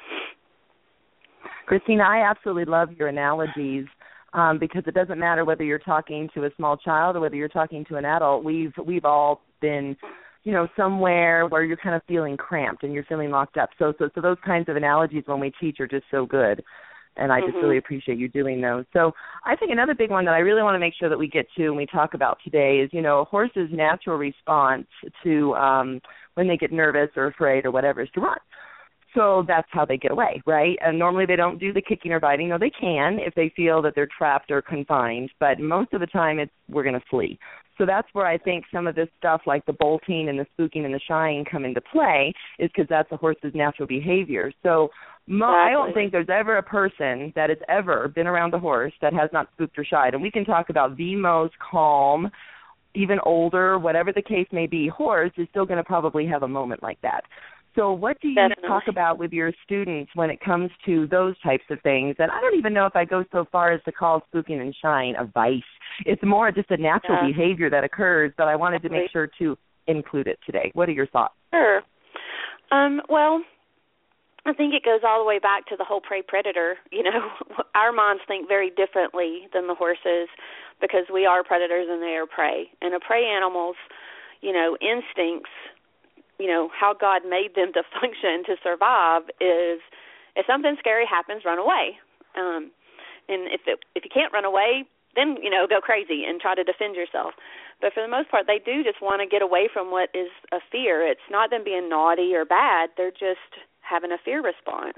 Christina, I absolutely love your analogies because it doesn't matter whether you're talking to a small child or whether you're talking to an adult. We've all been, somewhere where you're kind of feeling cramped and you're feeling locked up. So those kinds of analogies when we teach are just so good. And I just really appreciate you doing those. So I think another big one that I really want to make sure that we get to and we talk about today is, a horse's natural response to when they get nervous or afraid or whatever is to run. So that's how they get away, right? And normally they don't do the kicking or biting. No, they can if they feel that they're trapped or confined. But most of the time we're going to flee. So that's where I think some of this stuff like the bolting and the spooking and the shying come into play is because that's a horse's natural behavior. So I don't think there's ever a person that has ever been around a horse that has not spooked or shied. And we can talk about the most calm, even older, whatever the case may be, horse is still going to probably have a moment like that. So what do you talk about with your students when it comes to those types of things? And I don't even know if I go so far as to call spooking and shying a vice. It's more just a natural behavior that occurs, but I wanted to make sure to include it today. What are your thoughts? Sure. Well, I think it goes all the way back to the whole prey-predator. Our minds think very differently than the horses because we are predators and they are prey. And a prey animal's, instincts, how God made them to function, to survive, is if something scary happens, run away. And if you can't run away, then, go crazy and try to defend yourself. But for the most part, they do just want to get away from what is a fear. It's not them being naughty or bad. They're just having a fear response.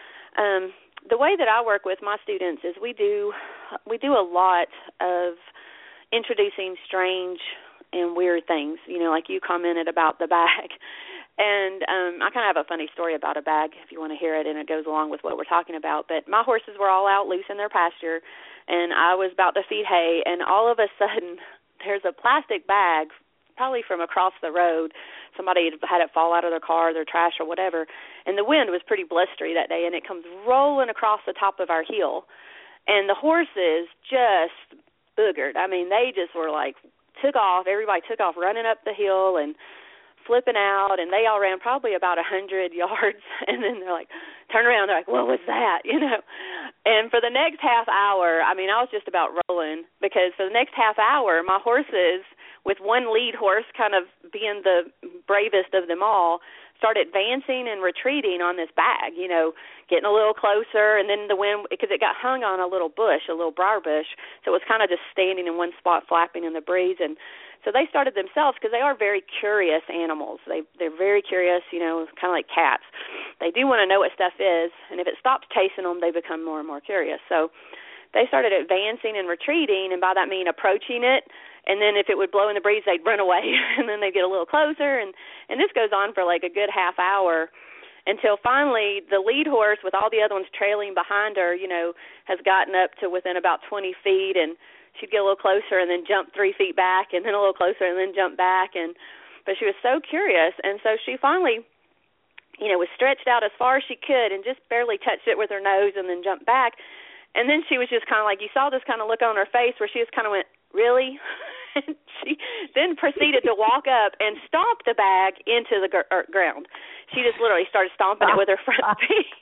The way that I work with my students is we do a lot of introducing strange and weird things, like you commented about the bag. And I kind of have a funny story about a bag if you want to hear it, and it goes along with what we're talking about. But my horses were all out loose in their pasture, and I was about to feed hay, and all of a sudden there's a plastic bag, probably from across the road. Somebody had it fall out of their car, their trash or whatever, and the wind was pretty blustery that day, and it comes rolling across the top of our hill. And the horses just boogered. I mean, they just were like, took off. Everybody took off running up the hill and flipping out, and they all ran probably about 100 yards, and then they're like, turn around, they're like, what was that, And for the next half hour, I was just about rolling, because for the next half hour, my horses, with one lead horse kind of being the bravest of them all, started advancing and retreating on this bag, getting a little closer, and then the wind, because it got hung on a little bush, a little briar bush, so it was kind of just standing in one spot flapping in the breeze. And so they started themselves, because they are very curious animals. They're very curious, kind of like cats. They do want to know what stuff is, and if it stops chasing them, they become more and more curious. So they started advancing and retreating, and by that I mean approaching it, and then if it would blow in the breeze, they'd run away, and then they'd get a little closer, and this goes on for like a good half hour until finally the lead horse, with all the other ones trailing behind her, has gotten up to within about 20 feet, and she'd get a little closer and then jump 3 feet back, and then a little closer and then jump back, but she was so curious, and so she finally, was stretched out as far as she could and just barely touched it with her nose and then jumped back, and then she was just kind of like, you saw this kind of look on her face where she just kind of went, really? And she then proceeded to walk up and stomp the bag into the ground. She just literally started stomping it with her front feet.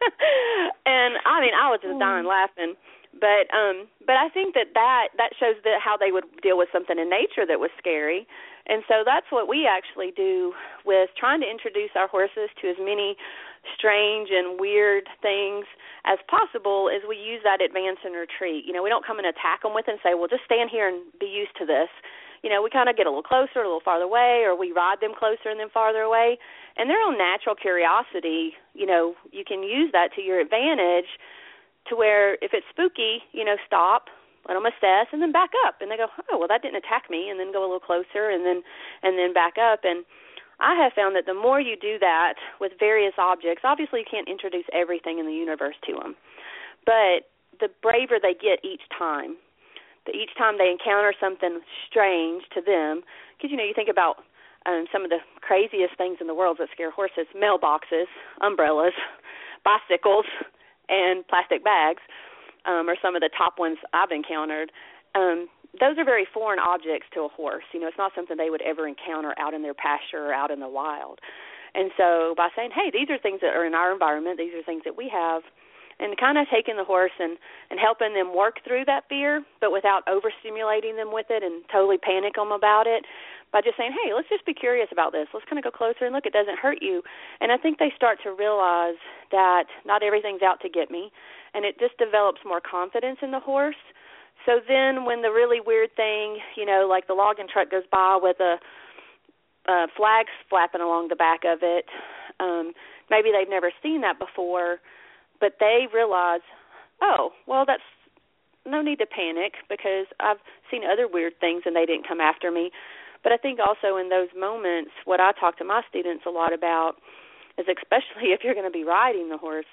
And I was just dying laughing. But I think that shows how they would deal with something in nature that was scary. And so that's what we actually do with trying to introduce our horses to as many strange and weird things as possible, is we use that advance and retreat. We don't come and attack them with and say, well, just stand here and be used to this. We kind of get a little closer, a little farther away, or we ride them closer and then farther away. And their own natural curiosity, you can use that to your advantage, to where if it's spooky, stop, let them assess, and then back up. And they go, oh, well, that didn't attack me, and then go a little closer and then back up. And I have found that the more you do that with various objects, obviously you can't introduce everything in the universe to them, but the braver they get each time. Each time they encounter something strange to them, because, you think about some of the craziest things in the world that scare horses: mailboxes, umbrellas, bicycles, and plastic bags are some of the top ones I've encountered. Those are very foreign objects to a horse. It's not something they would ever encounter out in their pasture or out in the wild. And so by saying, hey, these are things that are in our environment, these are things that we have, and kind of taking the horse and helping them work through that fear, but without overstimulating them with it and totally panic them about it, by just saying, hey, let's just be curious about this. Let's kind of go closer and look. It doesn't hurt you. And I think they start to realize that not everything's out to get me, and it just develops more confidence in the horse. So then when the really weird thing, like the logging truck goes by with a flag flapping along the back of it, maybe they've never seen that before, but they realize, oh, well, that's no need to panic because I've seen other weird things and they didn't come after me. But I think also in those moments, what I talk to my students a lot about is, especially if you're going to be riding the horse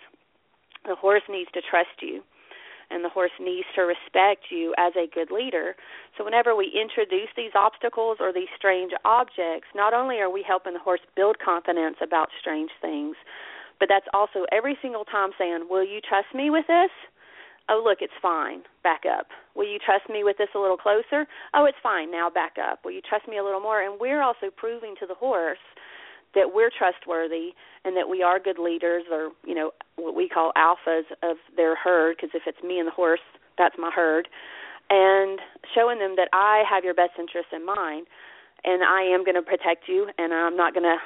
needs to trust you, and the horse needs to respect you as a good leader. So whenever we introduce these obstacles or these strange objects, not only are we helping the horse build confidence about strange things, but that's also every single time saying, will you trust me with this? Oh, look, it's fine. Back up. Will you trust me with this a little closer? Oh, it's fine. Now back up. Will you trust me a little more? And we're also proving to the horse that we're trustworthy and that we are good leaders, or, what we call alphas of their herd, because if it's me and the horse, that's my herd, and showing them that I have your best interests in mind and I am going to protect you and I'm not going to,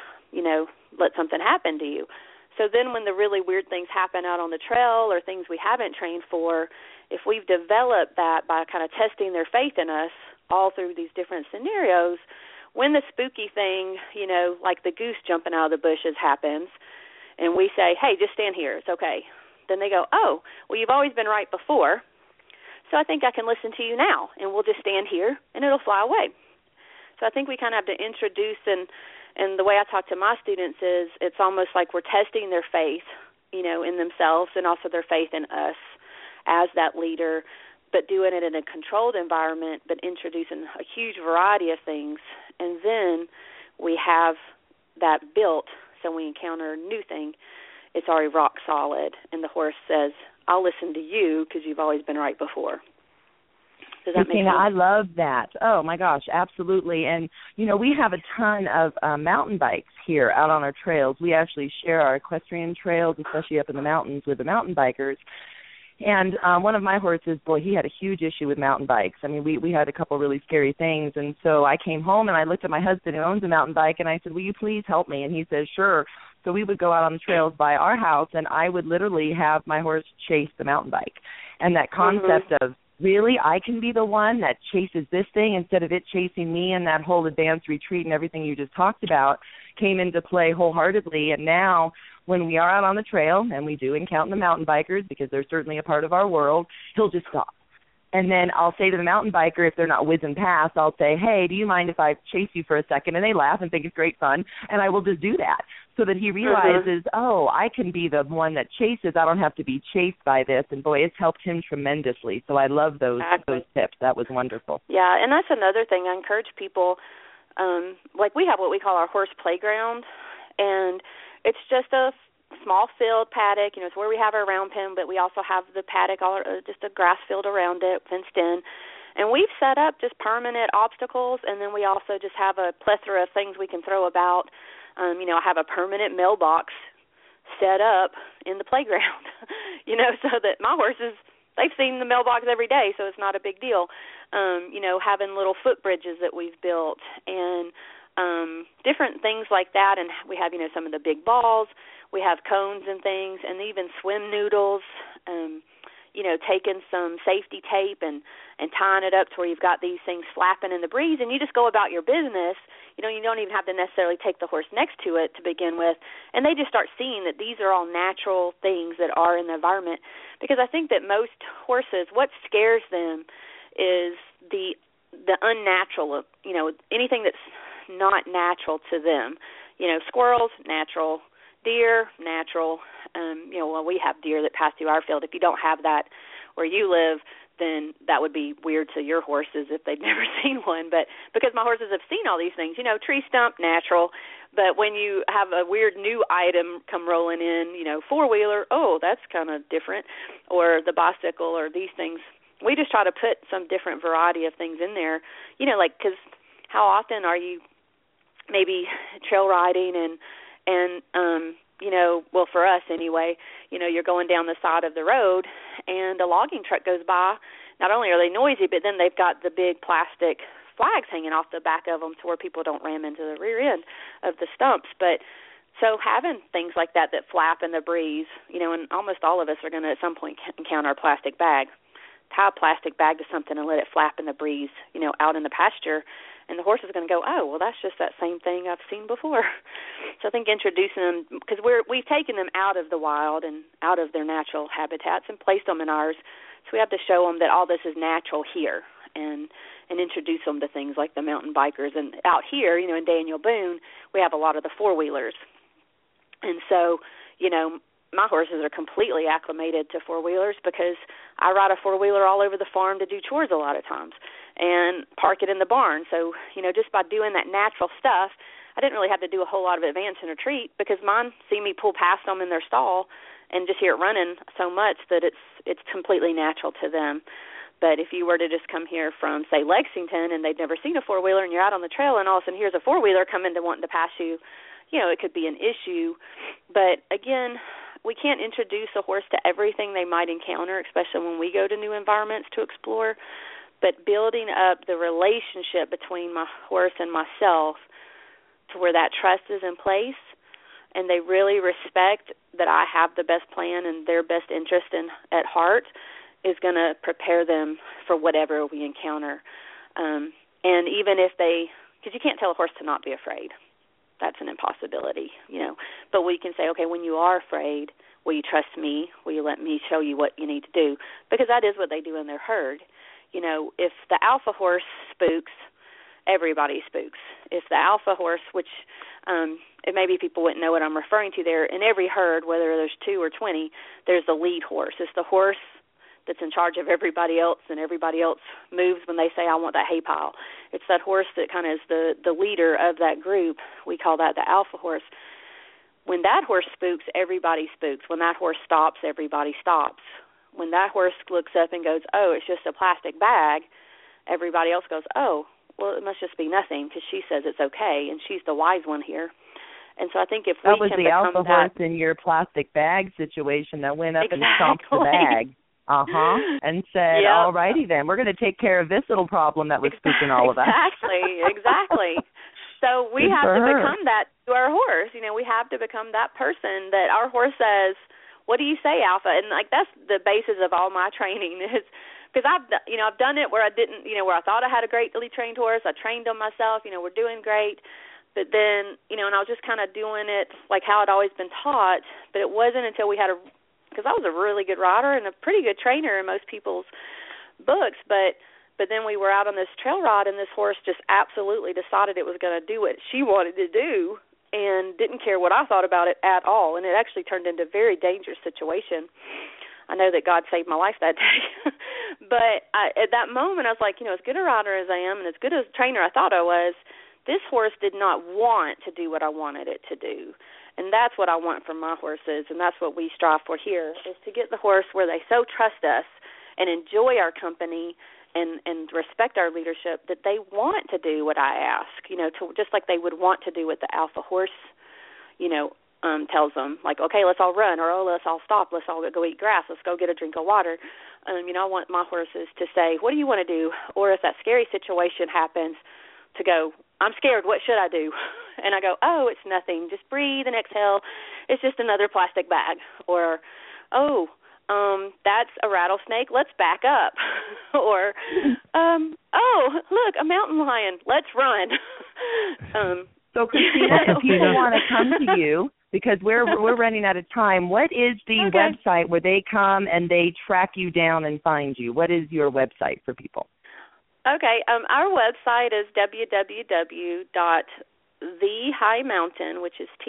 let something happen to you. So then when the really weird things happen out on the trail or things we haven't trained for, if we've developed that by kind of testing their faith in us all through these different scenarios, when the spooky thing, like the goose jumping out of the bushes happens, and we say, hey, just stand here, it's okay, then they go, oh, well, you've always been right before, so I think I can listen to you now, and we'll just stand here, and it'll fly away. So I think we kind of have to introduce, and the way I talk to my students is it's almost like we're testing their faith, in themselves and also their faith in us as that leader, but doing it in a controlled environment, but introducing a huge variety of things. And then we have that built, so when we encounter a new thing, it's already rock solid. And the horse says, I'll listen to you because you've always been right before. Does that make sense? I love that. Oh, my gosh, absolutely. And, we have a ton of mountain bikes here out on our trails. We actually share our equestrian trails, especially up in the mountains, with the mountain bikers. And one of my horses, boy, he had a huge issue with mountain bikes. I mean, we had a couple really scary things. And so I came home and I looked at my husband who owns a mountain bike and I said, will you please help me? And he says, sure. So we would go out on the trails by our house and I would literally have my horse chase the mountain bike. And that concept of, really, I can be the one that chases this thing instead of it chasing me, and that whole advanced retreat and everything you just talked about came into play wholeheartedly. And now when we are out on the trail, and we do encounter the mountain bikers because they're certainly a part of our world, he'll just stop. And then I'll say to the mountain biker, if they're not whizzing past, I'll say, hey, do you mind if I chase you for a second? And they laugh and think it's great fun, and I will just do that so that he realizes, oh, I can be the one that chases. I don't have to be chased by this. And, boy, it's helped him tremendously. So I love those tips. That was wonderful. Yeah, and that's another thing. I encourage people, like we have what we call our horse playground, and it's just a small field paddock, it's where we have our round pen, but we also have the paddock, just a grass field around it, fenced in. And we've set up just permanent obstacles, and then we also just have a plethora of things we can throw about. I have a permanent mailbox set up in the playground, so that my horses, they've seen the mailbox every day, so it's not a big deal. Having little footbridges that we've built and different things like that. And we have, some of the big balls. We have cones and things, and even swim noodles, taking some safety tape and tying it up to where you've got these things flapping in the breeze, and you just go about your business. You don't even have to necessarily take the horse next to it to begin with, and they just start seeing that these are all natural things that are in the environment. Because I think that most horses, what scares them is the unnatural, anything that's not natural to them. Squirrels, natural. Deer, natural. We have deer that pass through our field. If you don't have that where you live, then that would be weird to your horses if they'd never seen one. But because my horses have seen all these things, tree stump, natural. But when you have a weird new item come rolling in, four-wheeler, oh, that's kind of different, or the bicycle or these things, we just try to put some different variety of things in there, because how often are you maybe trail riding and well, for us anyway, you're going down the side of the road and a logging truck goes by. Not only are they noisy, but then they've got the big plastic flags hanging off the back of them to where people don't ram into the rear end of the stumps. But so having things like that flap in the breeze, and almost all of us are going to at some point encounter a plastic bag. Tie a plastic bag to something and let it flap in the breeze, out in the pasture. And the horse is going to go, oh, well, that's just that same thing I've seen before. So I think introducing them, because we've taken them out of the wild and out of their natural habitats and placed them in ours. So we have to show them that all this is natural here and introduce them to things like the mountain bikers. And out here, in Daniel Boone, we have a lot of the four-wheelers. And so, my horses are completely acclimated to four-wheelers because I ride a four-wheeler all over the farm to do chores a lot of times and park it in the barn. So, just by doing that natural stuff, I didn't really have to do a whole lot of advance and retreat because mine see me pull past them in their stall and just hear it running so much that it's completely natural to them. But if you were to just come here from, say, Lexington and they'd never seen a four-wheeler and you're out on the trail and all of a sudden here's a four-wheeler coming to wanting to pass you, it could be an issue. But, again, we can't introduce a horse to everything they might encounter, especially when we go to new environments to explore. But building up the relationship between my horse and myself to where that trust is in place and they really respect that I have the best plan and their best interest at heart is going to prepare them for whatever we encounter. And even if because you can't tell a horse to not be afraid. That's an impossibility, But we can say, okay, when you are afraid, will you trust me? Will you let me show you what you need to do? Because that is what they do in their herd. If the alpha horse spooks, everybody spooks. If the alpha horse, which maybe people wouldn't know what I'm referring to there, in every herd, whether there's 2 or 20, there's the lead horse. It's the horse that's in charge of everybody else, and everybody else moves when they say, I want that hay pile. It's that horse that kind of is the leader of that group. We call that the alpha horse. When that horse spooks, everybody spooks. When that horse stops, everybody stops. When that horse looks up and goes, oh, it's just a plastic bag, everybody else goes, oh, well, it must just be nothing because she says it's okay, and she's the wise one here. And so I think if we can become that... That was the alpha horse in your plastic bag situation that went up and stomped the bag. And said, all righty then, we're going to take care of this little problem that was spooking all of us. Exactly. So we have to become that to our horse. We have to become that person that our horse says, what do you say, Alpha? And, that's the basis of all my training is because I've done it where I didn't, where I thought I had a greatly trained horse. I trained them myself. We're doing great. But then, and I was just kind of doing it like how I'd always been taught. But it wasn't until we had because I was a really good rider and a pretty good trainer in most people's books, but then we were out on this trail ride and this horse just absolutely decided it was going to do what she wanted to do and didn't care what I thought about it at all, and it actually turned into a very dangerous situation. I know that God saved my life that day, but at that moment I was like, as good a rider as I am and as good a trainer I thought I was, this horse did not want to do what I wanted it to do. And that's what I want from my horses, and that's what we strive for here, is to get the horse where they so trust us and enjoy our company and respect our leadership that they want to do what I ask, to just like they would want to do what the alpha horse, tells them, like, okay, let's all run, or, oh, let's all stop, let's all go eat grass, let's go get a drink of water. I want my horses to say, what do you want to do? Or if that scary situation happens, to go, I'm scared, what should I do? And I go, oh, it's nothing. Just breathe and exhale. It's just another plastic bag. Or, oh, that's a rattlesnake. Let's back up. Or, oh, look, a mountain lion. Let's run. So, Christina, if people want to come to you, because we're running out of time, what is the website where they come and they track you down and find you? What is your website for people? Okay, our website is www.thehighmountain, which is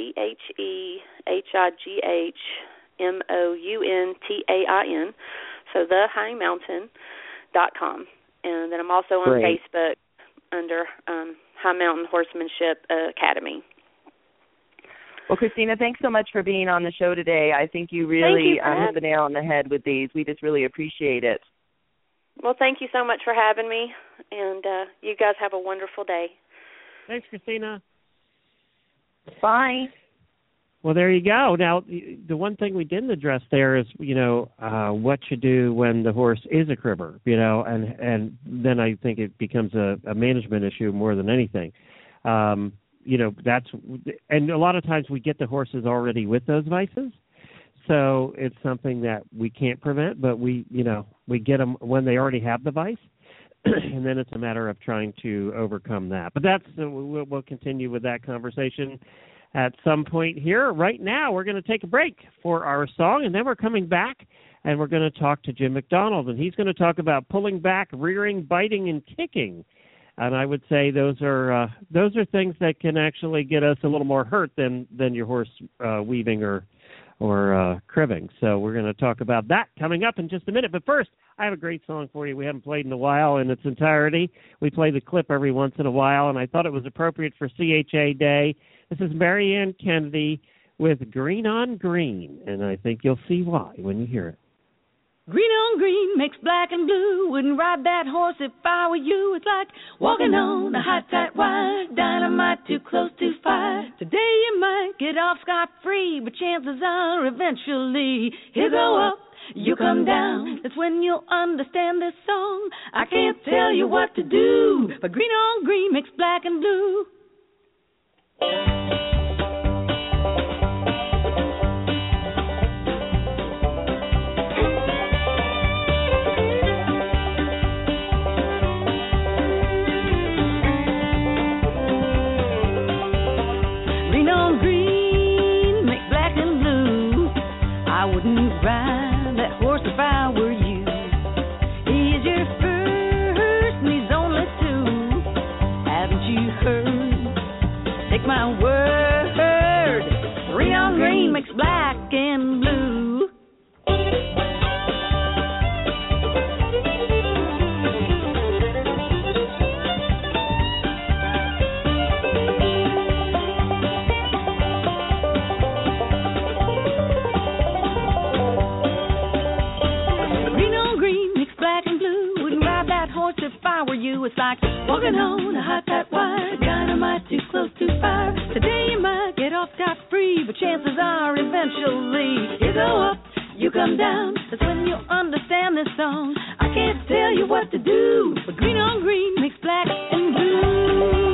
TheHighGhMountain, so thehighmountain.com. And then I'm also on Facebook under High Mountain Horsemanship Academy. Well, Christina, thanks so much for being on the show today. I think you really hit the nail on the head with these. We just really appreciate it. Well, thank you so much for having me, and you guys have a wonderful day. Thanks, Christina. Bye. Well, there you go. Now, the one thing we didn't address there is, what you do when the horse is a cribber, and then I think it becomes a management issue more than anything. And a lot of times we get the horses already with those vices. So it's something that we can't prevent, but we get them when they already have the vice, and then it's a matter of trying to overcome that. But we'll continue with that conversation at some point here. Right now, we're going to take a break for our song, and then we're coming back, and we're going to talk to Jim McDonald, and he's going to talk about pulling back, rearing, biting, and kicking. And I would say those are things that can actually get us a little more hurt than your horse weaving or cribbing. So we're going to talk about that coming up in just a minute. But first, I have a great song for you we haven't played in a while in its entirety. We play the clip every once in a while, and I thought it was appropriate for CHA Day. This is Marianne Kennedy with Green on Green, and I think you'll see why when you hear it. Green on green makes black and blue. Wouldn't ride that horse if I were you. It's like walking on a hot, tight wire. Dynamite too close to fire. Today you might get off scot-free, but chances are eventually he'll go up, you come down. That's when you'll understand this song. I can't tell you what to do, but green on green makes black and blue. Ride that horse if I were you. He's your first and he's only two. Haven't you heard? Take my word. Green on green makes black and blue. It's like walking on a hot, tight wire. Dynamite too close to fire. Today you might get off scot-free, but chances are eventually you go up, you come down. That's when you'll understand this song. I can't tell you what to do, but green on green makes black and blue.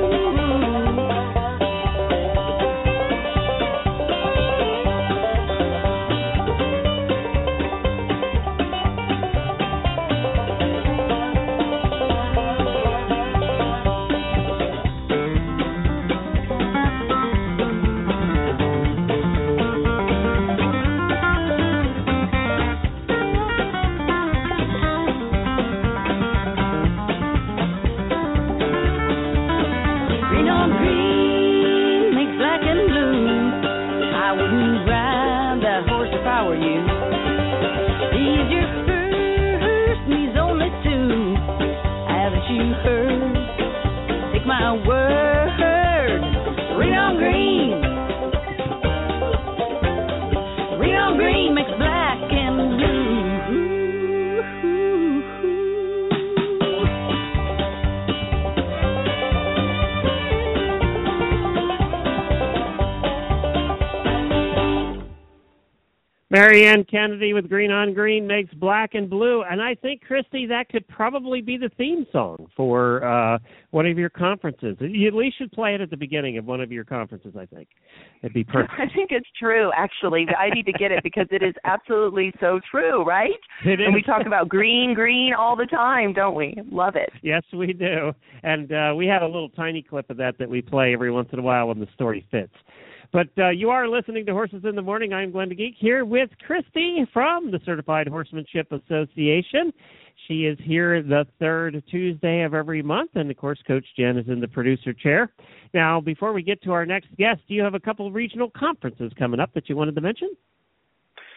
Marianne Kennedy with Green on Green makes black and blue. And I think, Christy, that could probably be the theme song for one of your conferences. You at least should play it at the beginning of one of your conferences, I think. It'd be perfect. I think it's true, actually. I need to get it because it is absolutely so true, right? It is. And we talk about green all the time, don't we? Love it. Yes, we do. And we have a little tiny clip of that we play every once in a while when the story fits. But you are listening to Horses in the Morning. I'm Glenn DeGeek here with Christy from the Certified Horsemanship Association. She is here the third Tuesday of every month, and, of course, Coach Jen is in the producer chair. Now, before we get to our next guest, do you have a couple of regional conferences coming up that you wanted to mention?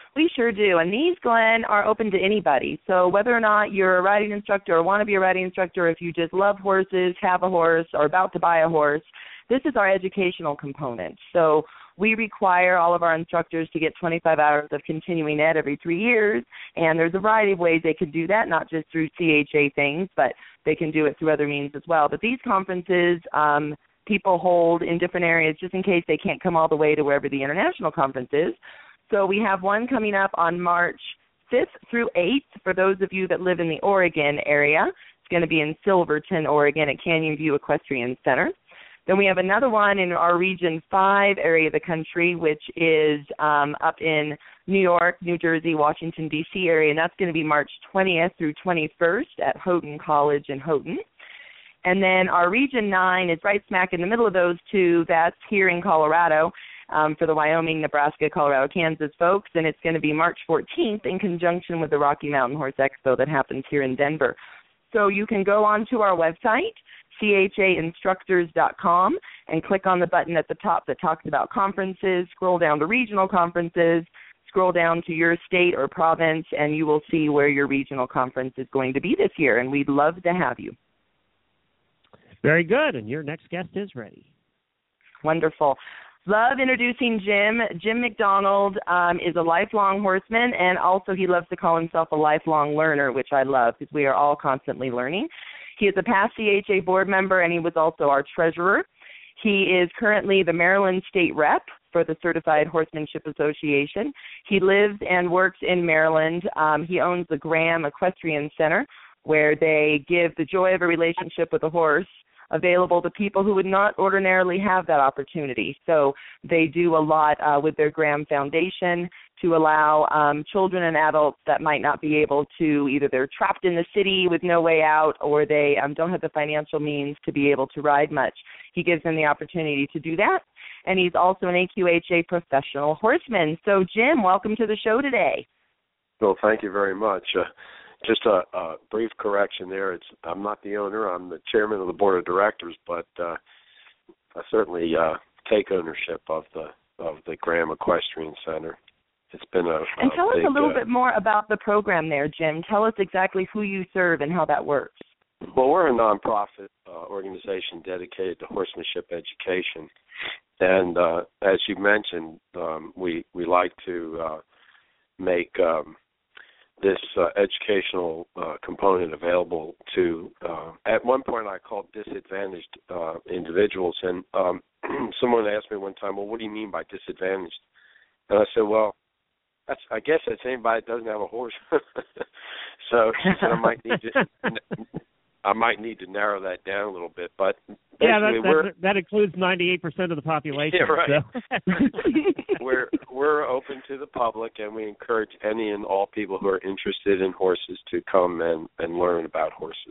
We sure do. And these, Glenn, are open to anybody. So whether or not you're a riding instructor or want to be a riding instructor, if you just love horses, have a horse, or about to buy a horse, this is our educational component. So we require all of our instructors to get 25 hours of continuing ed every 3 years, and there's a variety of ways they can do that, not just through CHA things, but they can do it through other means as well. But these conferences people hold in different areas just in case they can't come all the way to wherever the international conference is. So we have one coming up on March 5th through 8th for those of you that live in the Oregon area. It's going to be in Silverton, Oregon at Canyon View Equestrian Center. Then we have another one in our Region 5 area of the country, which is up in New York, New Jersey, Washington, D.C. area, and that's going to be March 20th through 21st at Houghton College in Houghton. And then our Region 9 is right smack in the middle of those two. That's here in Colorado for the Wyoming, Nebraska, Colorado, Kansas folks, and it's going to be March 14th in conjunction with the Rocky Mountain Horse Expo that happens here in Denver. So you can go onto our website, chainstructors.com, and click on the button at the top that talks about conferences, scroll down to regional conferences, scroll down to your state or province, and you will see where your regional conference is going to be this year, and we'd love to have you. Very good, and your next guest is ready. Wonderful. Love introducing Jim. Jim McDonald is a lifelong horseman, and also he loves to call himself a lifelong learner, which I love because we are all constantly learning. He is a past CHA board member, and he was also our treasurer. He is currently the Maryland State Rep for the Certified Horsemanship Association. He lives and works in Maryland. He owns the Graham Equestrian Center, where they give the joy of a relationship with a horse available to people who would not ordinarily have that opportunity. So they do a lot with their Graham Foundation to allow children and adults that might not be able to, either they're trapped in the city with no way out or they don't have the financial means to be able to ride much. He gives them the opportunity to do that. And he's also an AQHA professional horseman. So, Jim, welcome to the show today. Well, thank you very much. Just a brief correction there. I'm not the owner. I'm the chairman of the board of directors, but I certainly take ownership of the Graham Equestrian Center. It's been and tell us a little bit more about the program there, Jim. Tell us exactly who you serve and how that works. Well, we're a nonprofit organization dedicated to horsemanship education, and as you mentioned, we like to make this educational component available to, at one point I called disadvantaged individuals, and someone asked me one time, well, what do you mean by disadvantaged? And I said, well, I guess that's anybody that doesn't have a horse. So she said I might need to narrow that down a little bit, but yeah, that includes 98% of the population. Yeah, right. So. We're open to the public, and we encourage any and all people who are interested in horses to come and learn about horses.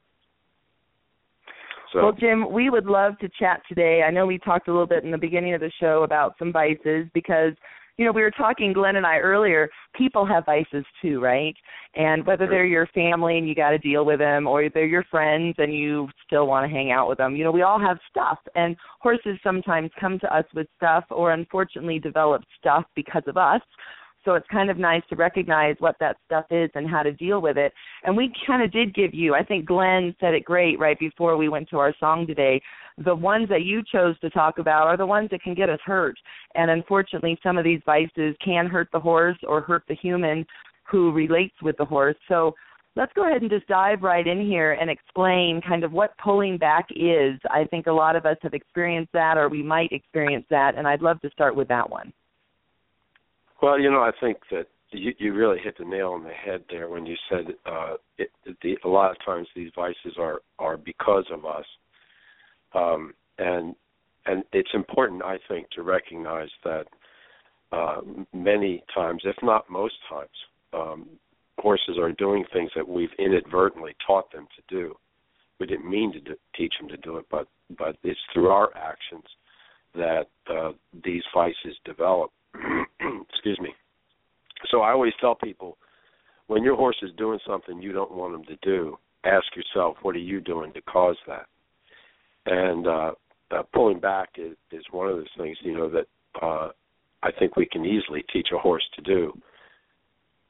So. Well, Jim, we would love to chat today. I know we talked a little bit in the beginning of the show about some vices because, you know, we were talking, Glenn and I, earlier, people have vices too, right? And whether they're your family and you got to deal with them or they're your friends and you still want to hang out with them, you know, we all have stuff. And horses sometimes come to us with stuff or unfortunately develop stuff because of us. So it's kind of nice to recognize what that stuff is and how to deal with it. And we kind of did give you, I think Glenn said it great right before we went to our song today, the ones that you chose to talk about are the ones that can get us hurt. And unfortunately, some of these vices can hurt the horse or hurt the human who relates with the horse. So let's go ahead and just dive right in here and explain kind of what pulling back is. I think a lot of us have experienced that or we might experience that, and I'd love to start with that one. Well, you know, I think that you really hit the nail on the head there when you said a lot of times these vices are because of us. And it's important, I think, to recognize that many times, if not most times, horses are doing things that we've inadvertently taught them to do. We didn't mean to teach them to do it, but it's through our actions that these vices develop. Excuse me. So I always tell people, when your horse is doing something you don't want him to do, ask yourself, what are you doing to cause that? And pulling back is one of those things, you know, that I think we can easily teach a horse to do.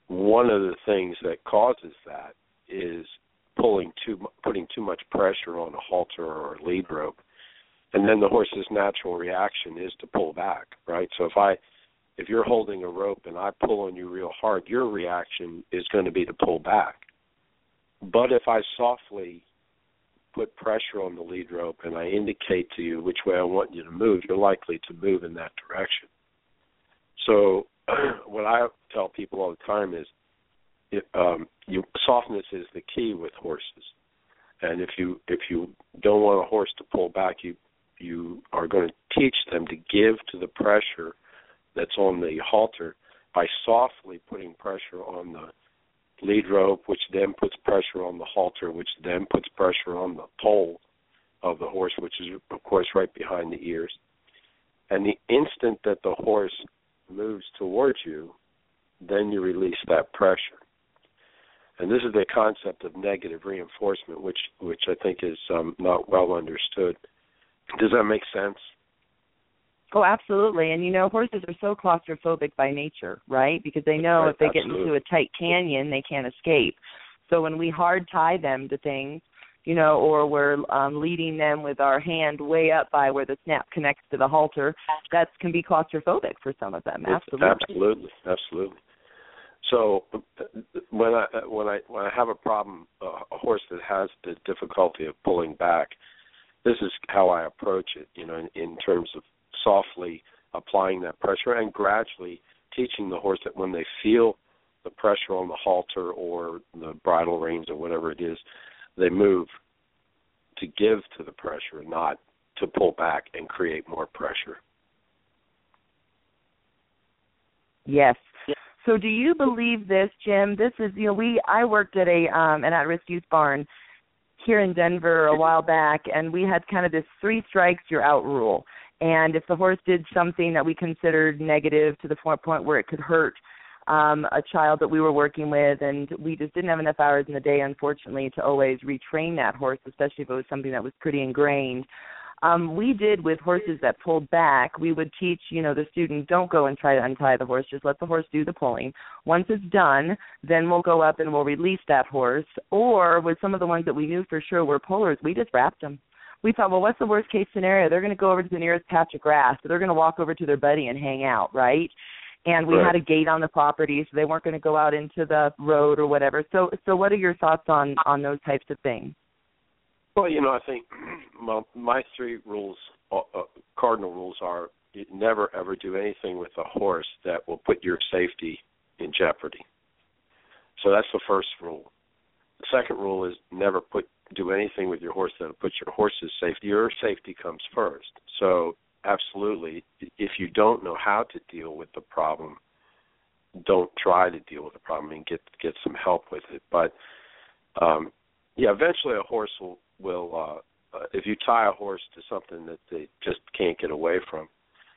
one of the things that causes that is putting too much pressure on a halter or a lead rope, and then the horse's natural reaction is to pull back, right? So if you're holding a rope and I pull on you real hard, your reaction is going to be to pull back. But if I softly put pressure on the lead rope and I indicate to you which way I want you to move, you're likely to move in that direction. So what I tell people all the time is softness is the key with horses. And if you don't want a horse to pull back, you are going to teach them to give to the pressure that's on the halter by softly putting pressure on the lead rope, which then puts pressure on the halter, which then puts pressure on the pole of the horse, which is, of course, right behind the ears. And the instant that the horse moves towards you, then you release that pressure. And this is the concept of negative reinforcement, which I think is not well understood. Does that make sense? Oh, absolutely. And, horses are so claustrophobic by nature, right? Because they know if they get into a tight canyon, they can't escape. So when we hard tie them to things, or we're leading them with our hand way up by where the snap connects to the halter, that can be claustrophobic for some of them. Absolutely. Absolutely. So when I have a problem, a horse that has the difficulty of pulling back, this is how I approach it, in terms of softly applying that pressure and gradually teaching the horse that when they feel the pressure on the halter or the bridle reins or whatever it is, they move to give to the pressure, not to pull back and create more pressure. Yes. So do you believe this, Jim? This is, I worked at an at-risk youth barn here in Denver a while back, and we had kind of this 3 strikes, you're out rule. And if the horse did something that we considered negative to the point where it could hurt a child that we were working with, and we just didn't have enough hours in the day, unfortunately, to always retrain that horse, especially if it was something that was pretty ingrained. We did with horses that pulled back, we would teach, the student, don't go and try to untie the horse, just let the horse do the pulling. Once it's done, then we'll go up and we'll release that horse. Or with some of the ones that we knew for sure were pullers, we just wrapped them. We thought, well, what's the worst case scenario? They're going to go over to the nearest patch of grass, so they're going to walk over to their buddy and hang out, right? And we had a gate on the property, so they weren't going to go out into the road or whatever. So what are your thoughts on those types of things? Well, I think my 3 rules, cardinal rules are you never, ever do anything with a horse that will put your safety in jeopardy. So that's the first rule. The second rule is never do anything with your horse that will put your horse's safety. Your safety comes first. So absolutely, if you don't know how to deal with the problem, don't try to deal with the problem and get some help with it. But eventually a horse will if you tie a horse to something that they just can't get away from,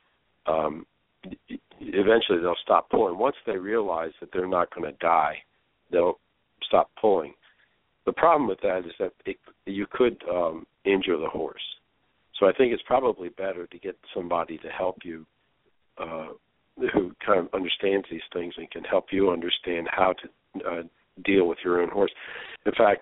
eventually they'll stop pulling. Once they realize that they're not going to die, they'll stop pulling. The problem with that is that you could injure the horse. So I think it's probably better to get somebody to help you who kind of understands these things and can help you understand how to deal with your own horse. In fact,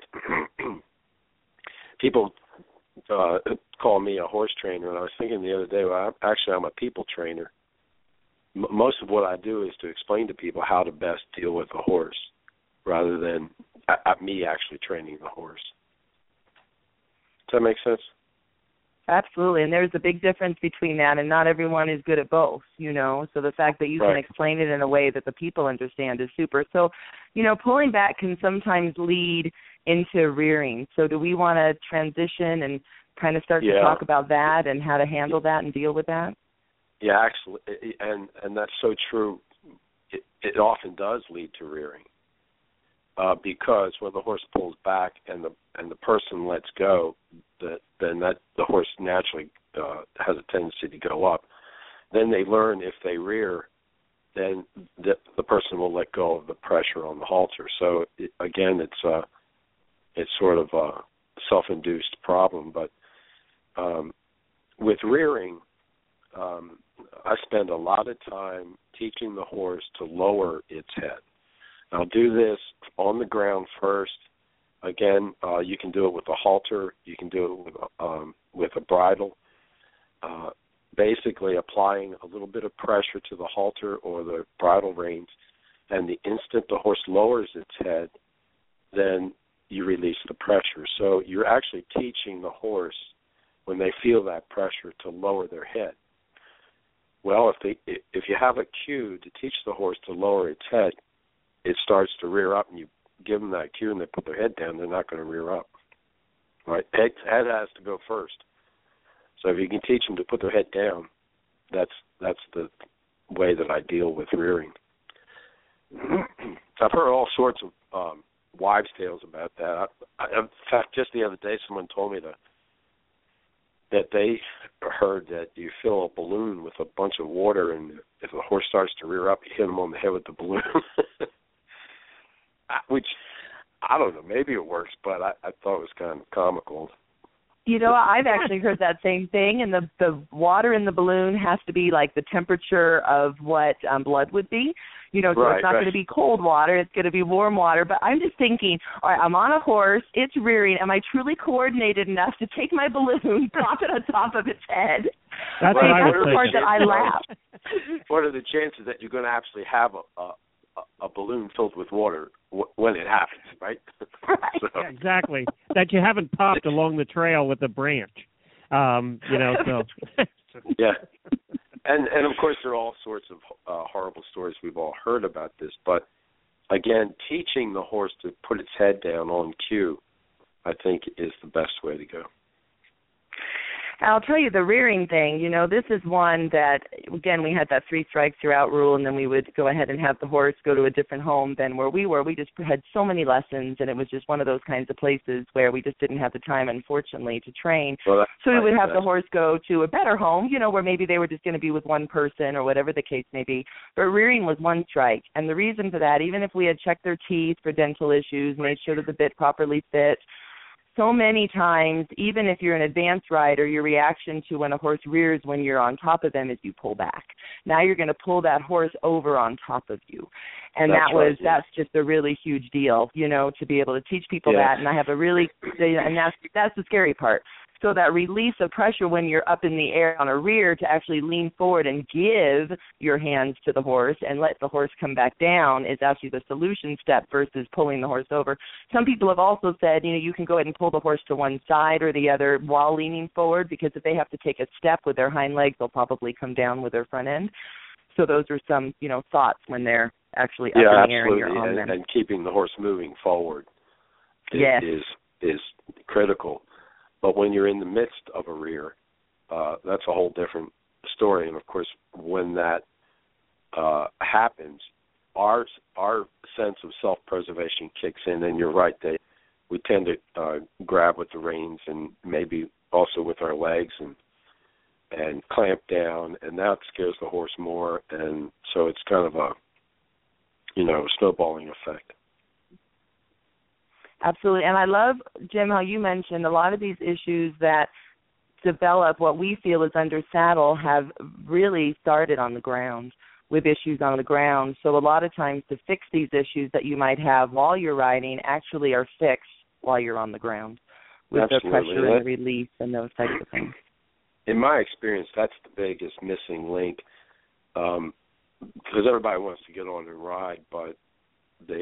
people call me a horse trainer, and I was thinking the other day, well, I'm a people trainer. Most of what I do is to explain to people how to best deal with a horse rather than me actually training the horse. Does that make sense? Absolutely, and there's a big difference between that, and not everyone is good at both, So the fact that you can explain it in a way that the people understand is super. So, pulling back can sometimes lead into rearing. So do we want to transition and kind of start to talk about that and how to handle that and deal with that? Yeah, actually, and that's so true. It often does lead to rearing because when the horse pulls back and the person lets go, then the horse naturally has a tendency to go up. Then they learn if they rear, then the person will let go of the pressure on the halter. So again, it's sort of a self-induced problem. But with rearing, I spend a lot of time teaching the horse to lower its head. I'll do this on the ground first. Again, you can do it with a halter. You can do it with a bridle. Basically applying a little bit of pressure to the halter or the bridle reins, and the instant the horse lowers its head, then you release the pressure. So you're actually teaching the horse, when they feel that pressure, to lower their head. Well, if you have a cue to teach the horse to lower its head, it starts to rear up, and you give them that cue and they put their head down, they're not going to rear up. Right? Head has to go first. So if you can teach them to put their head down, that's the way that I deal with rearing. I've heard all sorts of wives' tales about that. In fact, just the other day, someone told me that they heard that you fill a balloon with a bunch of water, and if the horse starts to rear up, you hit him on the head with the balloon. Which, I don't know, maybe it works, but I thought it was kind of comical. You know, I've actually heard that same thing, and the water in the balloon has to be like the temperature of what blood would be. You know, so it's not going to be cold water. It's going to be warm water. But I'm just thinking, all right, I'm on a horse. It's rearing. Am I truly coordinated enough to take my balloon, pop it on top of its head? That's the part that I laugh. What are the chances that you're going to actually have a balloon filled with water when it happens, right? Right. So. Yeah, exactly. That you haven't popped along the trail with a branch. You know, so. Yeah. And of course, there are all sorts of horrible stories we've all heard about this. But, again, teaching the horse to put its head down on cue, I think, is the best way to go. I'll tell you the rearing thing, you know, this is one that, again, we had that 3 strikes you're out rule, and then we would go ahead and have the horse go to a different home than where we were. We just had so many lessons, and it was just one of those kinds of places where we just didn't have the time, unfortunately, to train. Well, so we would have the horse go to a better home, you know, where maybe they were just going to be with one person or whatever the case may be. But rearing was 1 strike. And the reason for that, even if we had checked their teeth for dental issues, made sure that the bit properly fit, so many times, even if you're an advanced rider, your reaction to when a horse rears when you're on top of them is you pull back. Now you're going to pull that horse over on top of you. And that's just a really huge deal, you know, to be able to teach people that. And I have and that's the scary part. So that release of pressure when you're up in the air on a rear, to actually lean forward and give your hands to the horse and let the horse come back down, is actually the solution step versus pulling the horse over. Some people have also said, you know, you can go ahead and pull the horse to one side or the other while leaning forward, because if they have to take a step with their hind legs, they'll probably come down with their front end. So those are some, you know, thoughts when they're actually up in the air and you're on them. And keeping the horse moving forward is critical. But when you're in the midst of a rear, that's a whole different story. And, of course, when that happens, our sense of self-preservation kicks in. And you're right, Dave. We tend to grab with the reins and maybe also with our legs and clamp down, and that scares the horse more. And so it's kind of a, you know, snowballing effect. Absolutely. And I love, Jim, how you mentioned a lot of these issues that develop what we feel is under saddle have really started on the ground, with issues on the ground. So a lot of times to fix these issues that you might have while you're riding actually are fixed while you're on the ground, with Absolutely. the pressure and the release and those types of things. In my experience, that's the biggest missing link, because everybody wants to get on and ride, but the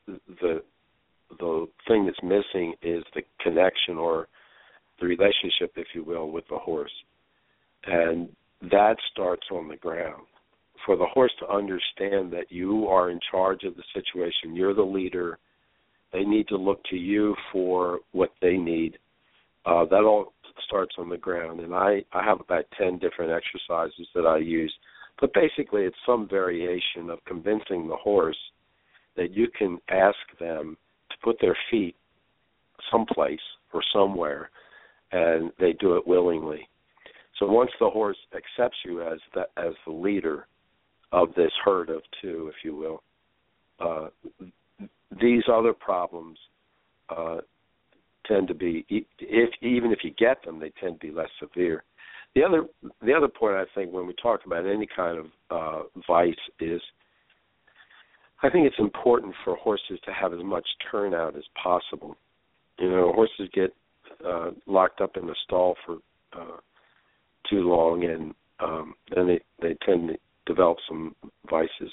thing that's missing is the connection, or the relationship, if you will, with the horse. And that starts on the ground. For the horse to understand that you are in charge of the situation, you're the leader, they need to look to you for what they need. That all starts on the ground. And I have about 10 different exercises that I use. But basically it's some variation of convincing the horse that you can ask them to put their feet someplace or somewhere, and they do it willingly. So once the horse accepts you as the leader of this herd of 2, if you will, these other problems tend to be, even if you get them, they tend to be less severe. The other point, I think, when we talk about any kind of vice is I think it's important for horses to have as much turnout as possible. Horses get locked up in the stall for too long, and they tend to develop some vices,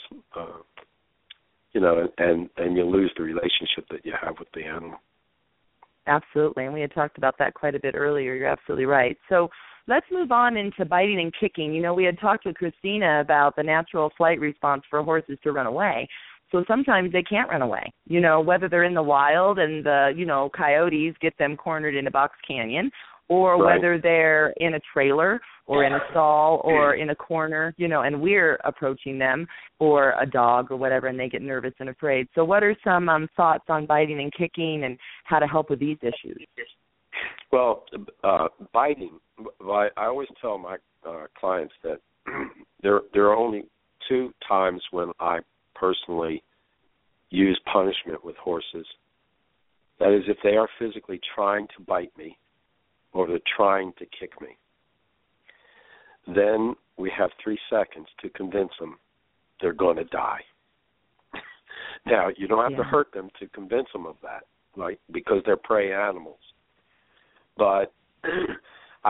and you lose the relationship that you have with the animal. Absolutely, and we had talked about that quite a bit earlier. You're absolutely right. So let's move on into biting and kicking. We had talked with Christina about the natural flight response for horses to run away. So sometimes they can't run away, whether they're in the wild and the, coyotes get them cornered in a box canyon, or right. whether they're in a trailer or in a stall or in a corner, and we're approaching them, or a dog or whatever, and they get nervous and afraid. So what are some thoughts on biting and kicking and how to help with these issues? Well, biting, I always tell my clients that there are only 2 times when I personally use punishment with horses. That is, if they are physically trying to bite me or they're trying to kick me. Then we have 3 seconds to convince them they're going to die. Now, you don't have to hurt them to convince them of that, right? Because they're prey animals. But I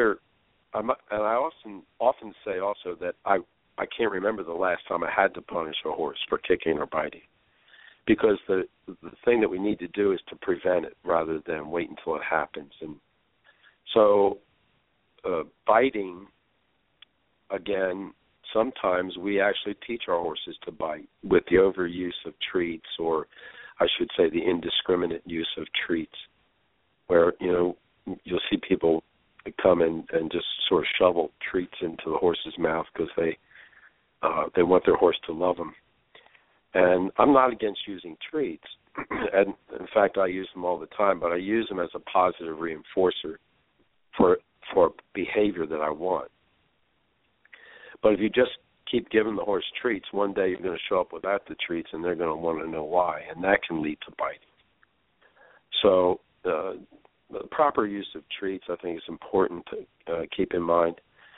often say also that I can't remember the last time I had to punish a horse for kicking or biting, because the thing that we need to do is to prevent it rather than wait until it happens. And so biting, again, sometimes we actually teach our horses to bite with the overuse of treats, or I should say the indiscriminate use of treats, where, you'll see people come in and just sort of shovel treats into the horse's mouth because they want their horse to love them. And I'm not against using treats. And in fact, I use them all the time, but I use them as a positive reinforcer for behavior that I want. But if you just keep giving the horse treats, one day you're going to show up without the treats, and they're going to want to know why, and that can lead to biting. So the proper use of treats, I think, is important to keep in mind.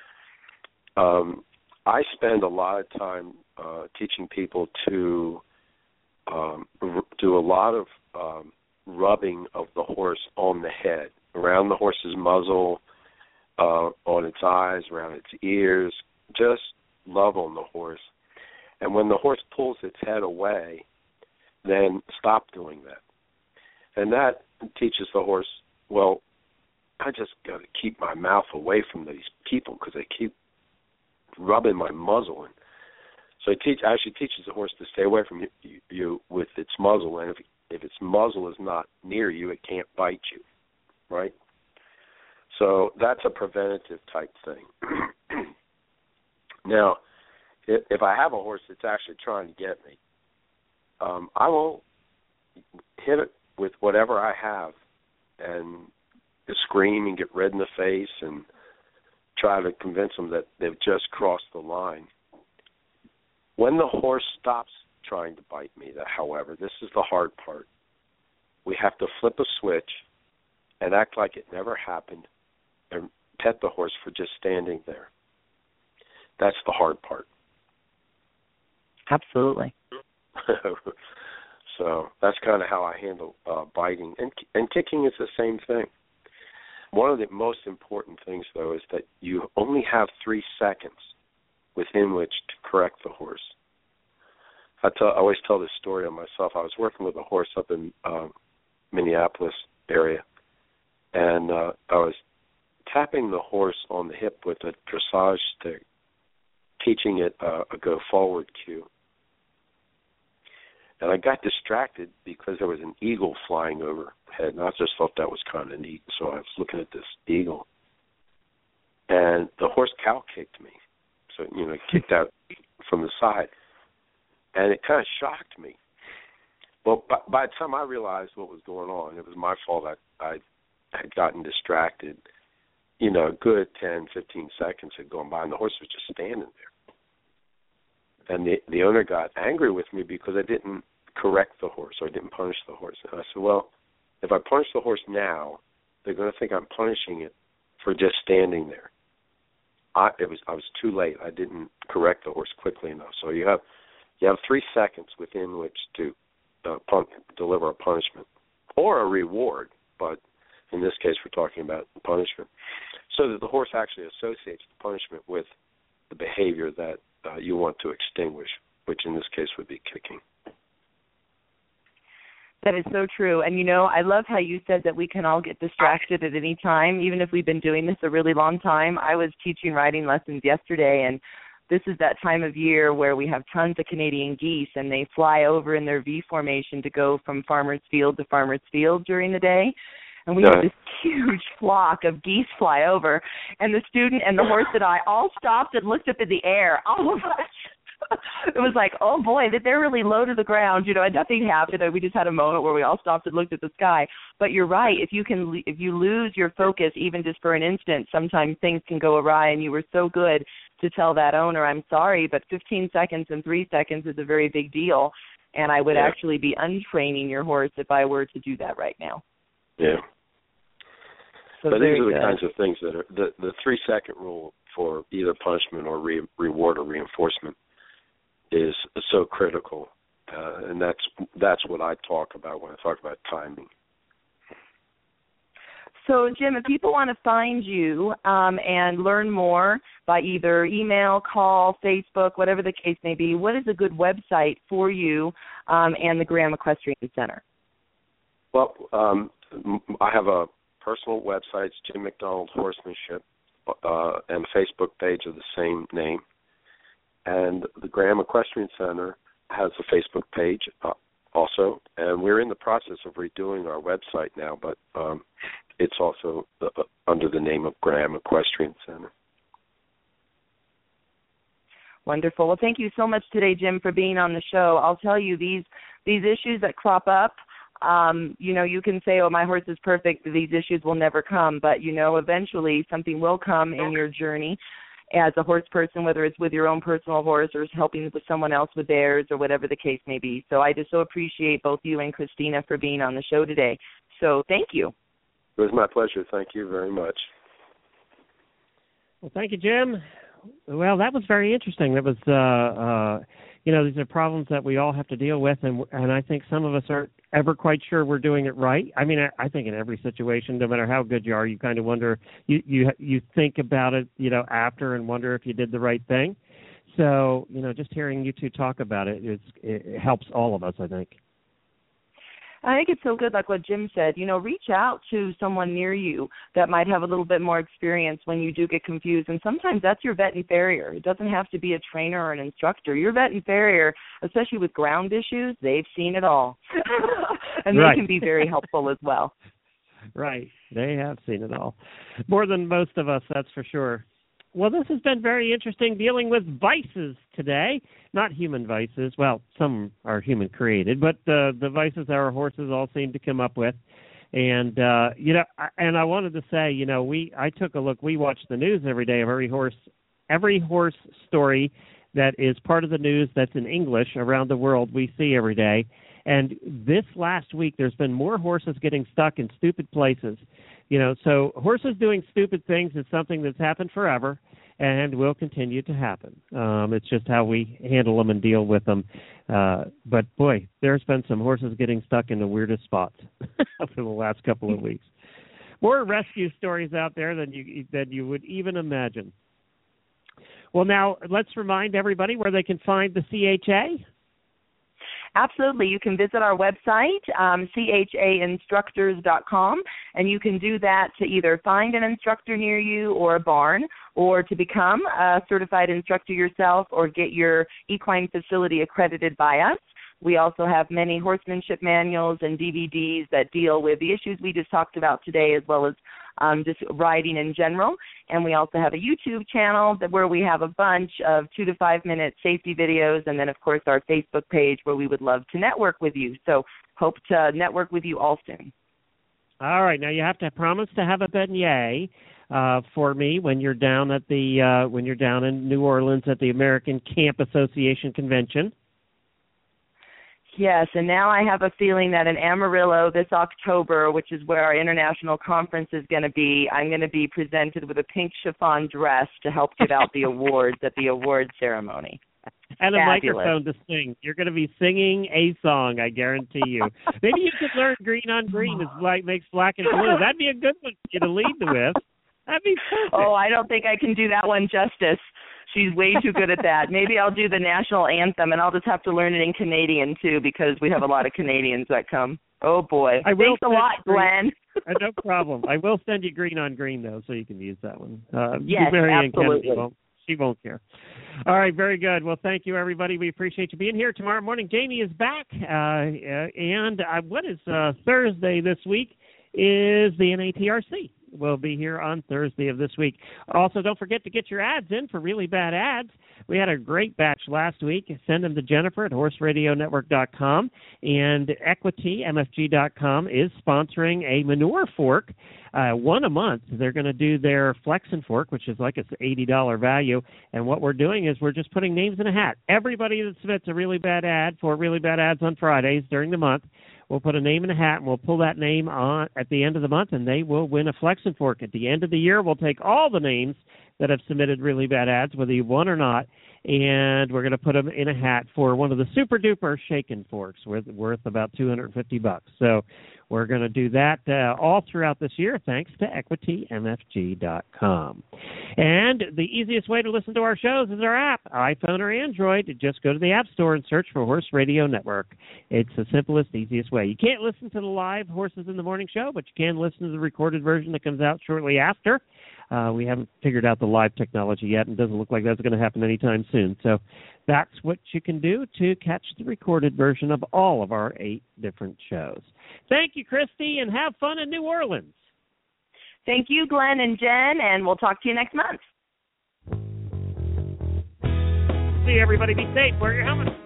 I spend a lot of time teaching people to do a lot of rubbing of the horse on the head, around the horse's muzzle, on its eyes, around its ears. Just love on the horse. And when the horse pulls its head away, then stop doing that. And that teaches the horse, well, I just got to keep my mouth away from these people because they keep rubbing my muzzle. And so it actually teaches the horse to stay away from you with its muzzle. And if its muzzle is not near you, it can't bite you, right? So that's a preventative type thing. Now, if I have a horse that's actually trying to get me, I will hit it with whatever I have and scream and get red in the face and try to convince them that they've just crossed the line. When the horse stops trying to bite me, however, this is the hard part. We have to flip a switch and act like it never happened and pet the horse for just standing there. That's the hard part. Absolutely. So that's kind of how I handle biting. And kicking is the same thing. One of the most important things, though, is that you only have 3 seconds within which to correct the horse. I always tell this story on myself. I was working with a horse up in Minneapolis area, and I was tapping the horse on the hip with a dressage stick, teaching it a go-forward cue. And I got distracted because there was an eagle flying overhead, and I just thought that was kind of neat. So I was looking at this eagle, and the horse cow-kicked me. So, kicked out from the side. And it kind of shocked me. Well, by the time I realized what was going on, it was my fault. I had gotten distracted. A good 10, 15 seconds had gone by, and the horse was just standing there. And the owner got angry with me because I didn't correct the horse or I didn't punish the horse. And I said, well, if I punish the horse now, they're going to think I'm punishing it for just standing there. I was too late. I didn't correct the horse quickly enough. So you You have 3 seconds within which to deliver a punishment or a reward, but in this case we're talking about punishment, so that the horse actually associates the punishment with the behavior that you want to extinguish, which in this case would be kicking. That is so true. And, I love how you said that we can all get distracted at any time, even if we've been doing this a really long time. I was teaching riding lessons yesterday, and this is that time of year where we have tons of Canadian geese, and they fly over in their V formation to go from farmer's field to farmer's field during the day. And we have this huge flock of geese fly over, and the student and the horse and I all stopped and looked up in the air, all of us. It was like, oh boy, that they're really low to the ground, and nothing happened. We just had a moment where we all stopped and looked at the sky. But you're right. If you lose your focus, even just for an instant, sometimes things can go awry. And you were so good to tell that owner, I'm sorry, but 15 seconds and 3 seconds is a very big deal. And I would actually be untraining your horse if I were to do that right now. Yeah. So but these are the kinds of things that are the 3-second rule for either punishment or reward or reinforcement is so critical, and that's what I talk about when I talk about timing. So, Jim, if people want to find you and learn more by either email, call, Facebook, whatever the case may be, what is a good website for you and the Graham Equestrian Center? Well, I have a personal website, it's Jim McDonald Horsemanship, and a Facebook page of the same name. And the Graham Equestrian Center has a Facebook page also, and we're in the process of redoing our website now, but it's also under the name of Graham Equestrian Center. Wonderful. Well, thank you so much today, Jim, for being on the show. I'll tell you, these issues that crop up, you can say, oh, my horse is perfect, these issues will never come, but, eventually something will come in your journey as a horse person, whether it's with your own personal horse or helping with someone else with theirs or whatever the case may be. So I just so appreciate both you and Christina for being on the show today. So thank you. It was my pleasure. Thank you very much. Well, thank you, Jim. Well, that was very interesting. That was, these are problems that we all have to deal with, and I think some of us aren't ever quite sure we're doing it right. I mean, I think in every situation, no matter how good you are, you kind of wonder, you think about it, after and wonder if you did the right thing. So, just hearing you two talk about it, it helps all of us, I think. I think it's so good, like what Jim said, reach out to someone near you that might have a little bit more experience when you do get confused. And sometimes that's your vet and farrier. It doesn't have to be a trainer or an instructor. Your vet and farrier, especially with ground issues, they've seen it all. And they can be very helpful as well. Right. They have seen it all. More than most of us, that's for sure. Well, this has been very interesting, dealing with vices today. Not human vices. Well, some are human-created, but the vices our horses all seem to come up with. And, and I wanted to say, I took a look. We watch the news every day of every horse story that is part of the news that's in English around the world we see every day. And this last week, there's been more horses getting stuck in stupid places. So horses doing stupid things is something that's happened forever and will continue to happen. It's just how we handle them and deal with them. But, boy, there's been some horses getting stuck in the weirdest spots for the last couple of weeks. More rescue stories out there than you would even imagine. Well, now, let's remind everybody where they can find the CHA. Absolutely. You can visit our website, chainstructors.com, and you can do that to either find an instructor near you or a barn, or to become a certified instructor yourself or get your equine facility accredited by us. We also have many horsemanship manuals and DVDs that deal with the issues we just talked about today, as well as just riding in general. And we also have a YouTube channel where we have a bunch of 2 to 5 minute safety videos, and then, of course, our Facebook page where we would love to network with you. So hope to network with you all soon. All right. Now you have to promise to have a beignet for me when you're down at when you're down in New Orleans at the American Camp Association convention. Yes, and now I have a feeling that in Amarillo this October, which is where our international conference is going to be, I'm going to be presented with a pink chiffon dress to help give out the awards at the awards ceremony. And a Fabulous. microphone to sing. You're going to be singing a song, I guarantee you. Maybe you could learn Green on Green is black makes black and blue. That'd be a good one for you to lead with. That'd be perfect. Oh, I don't think I can do that one justice. She's way too good at that. Maybe I'll do the national anthem, and I'll just have to learn it in Canadian, too, because we have a lot of Canadians that come. Oh, boy. Thanks a lot, Glenn. No problem. I will send you Green on Green, though, so you can use that one. Yes, absolutely. She won't care. All right, very good. Well, thank you, everybody. We appreciate you being here. Tomorrow morning, Jamie is back. And what is Thursday this week is the NATRC. We'll be here on Thursday of this week. Also, don't forget to get your ads in for Really Bad Ads. We had a great batch last week. Send them to Jennifer at horseradionetwork.com. And EquityMFG.com is sponsoring a manure fork, one a month. They're going to do their Flexen fork, which is like it's $80 value. And what we're doing is we're just putting names in a hat. Everybody that submits a Really Bad Ad for Really Bad Ads on Fridays during the month, we'll put a name in a hat, and we'll pull that name on at the end of the month, and they will win a Flexen fork. At the end of the year, we'll take all the names that have submitted Really Bad Ads, whether you won or not, and we're going to put them in a hat for one of the super-duper shaken forks worth about $250. So we're going to do that all throughout this year, thanks to EquityMFG.com. And the easiest way to listen to our shows is our app, iPhone or Android. Just go to the App Store and search for Horse Radio Network. It's the simplest, easiest way. You can't listen to the live Horses in the Morning show, but you can listen to the recorded version that comes out shortly after. We haven't figured out the live technology yet, and it doesn't look like that's going to happen anytime soon. So that's what you can do to catch the recorded version of all of our 8 different shows. Thank you, Christy, and have fun in New Orleans. Thank you, Glenn and Jen, and we'll talk to you next month. See you, everybody. Be safe. Wear your helmets.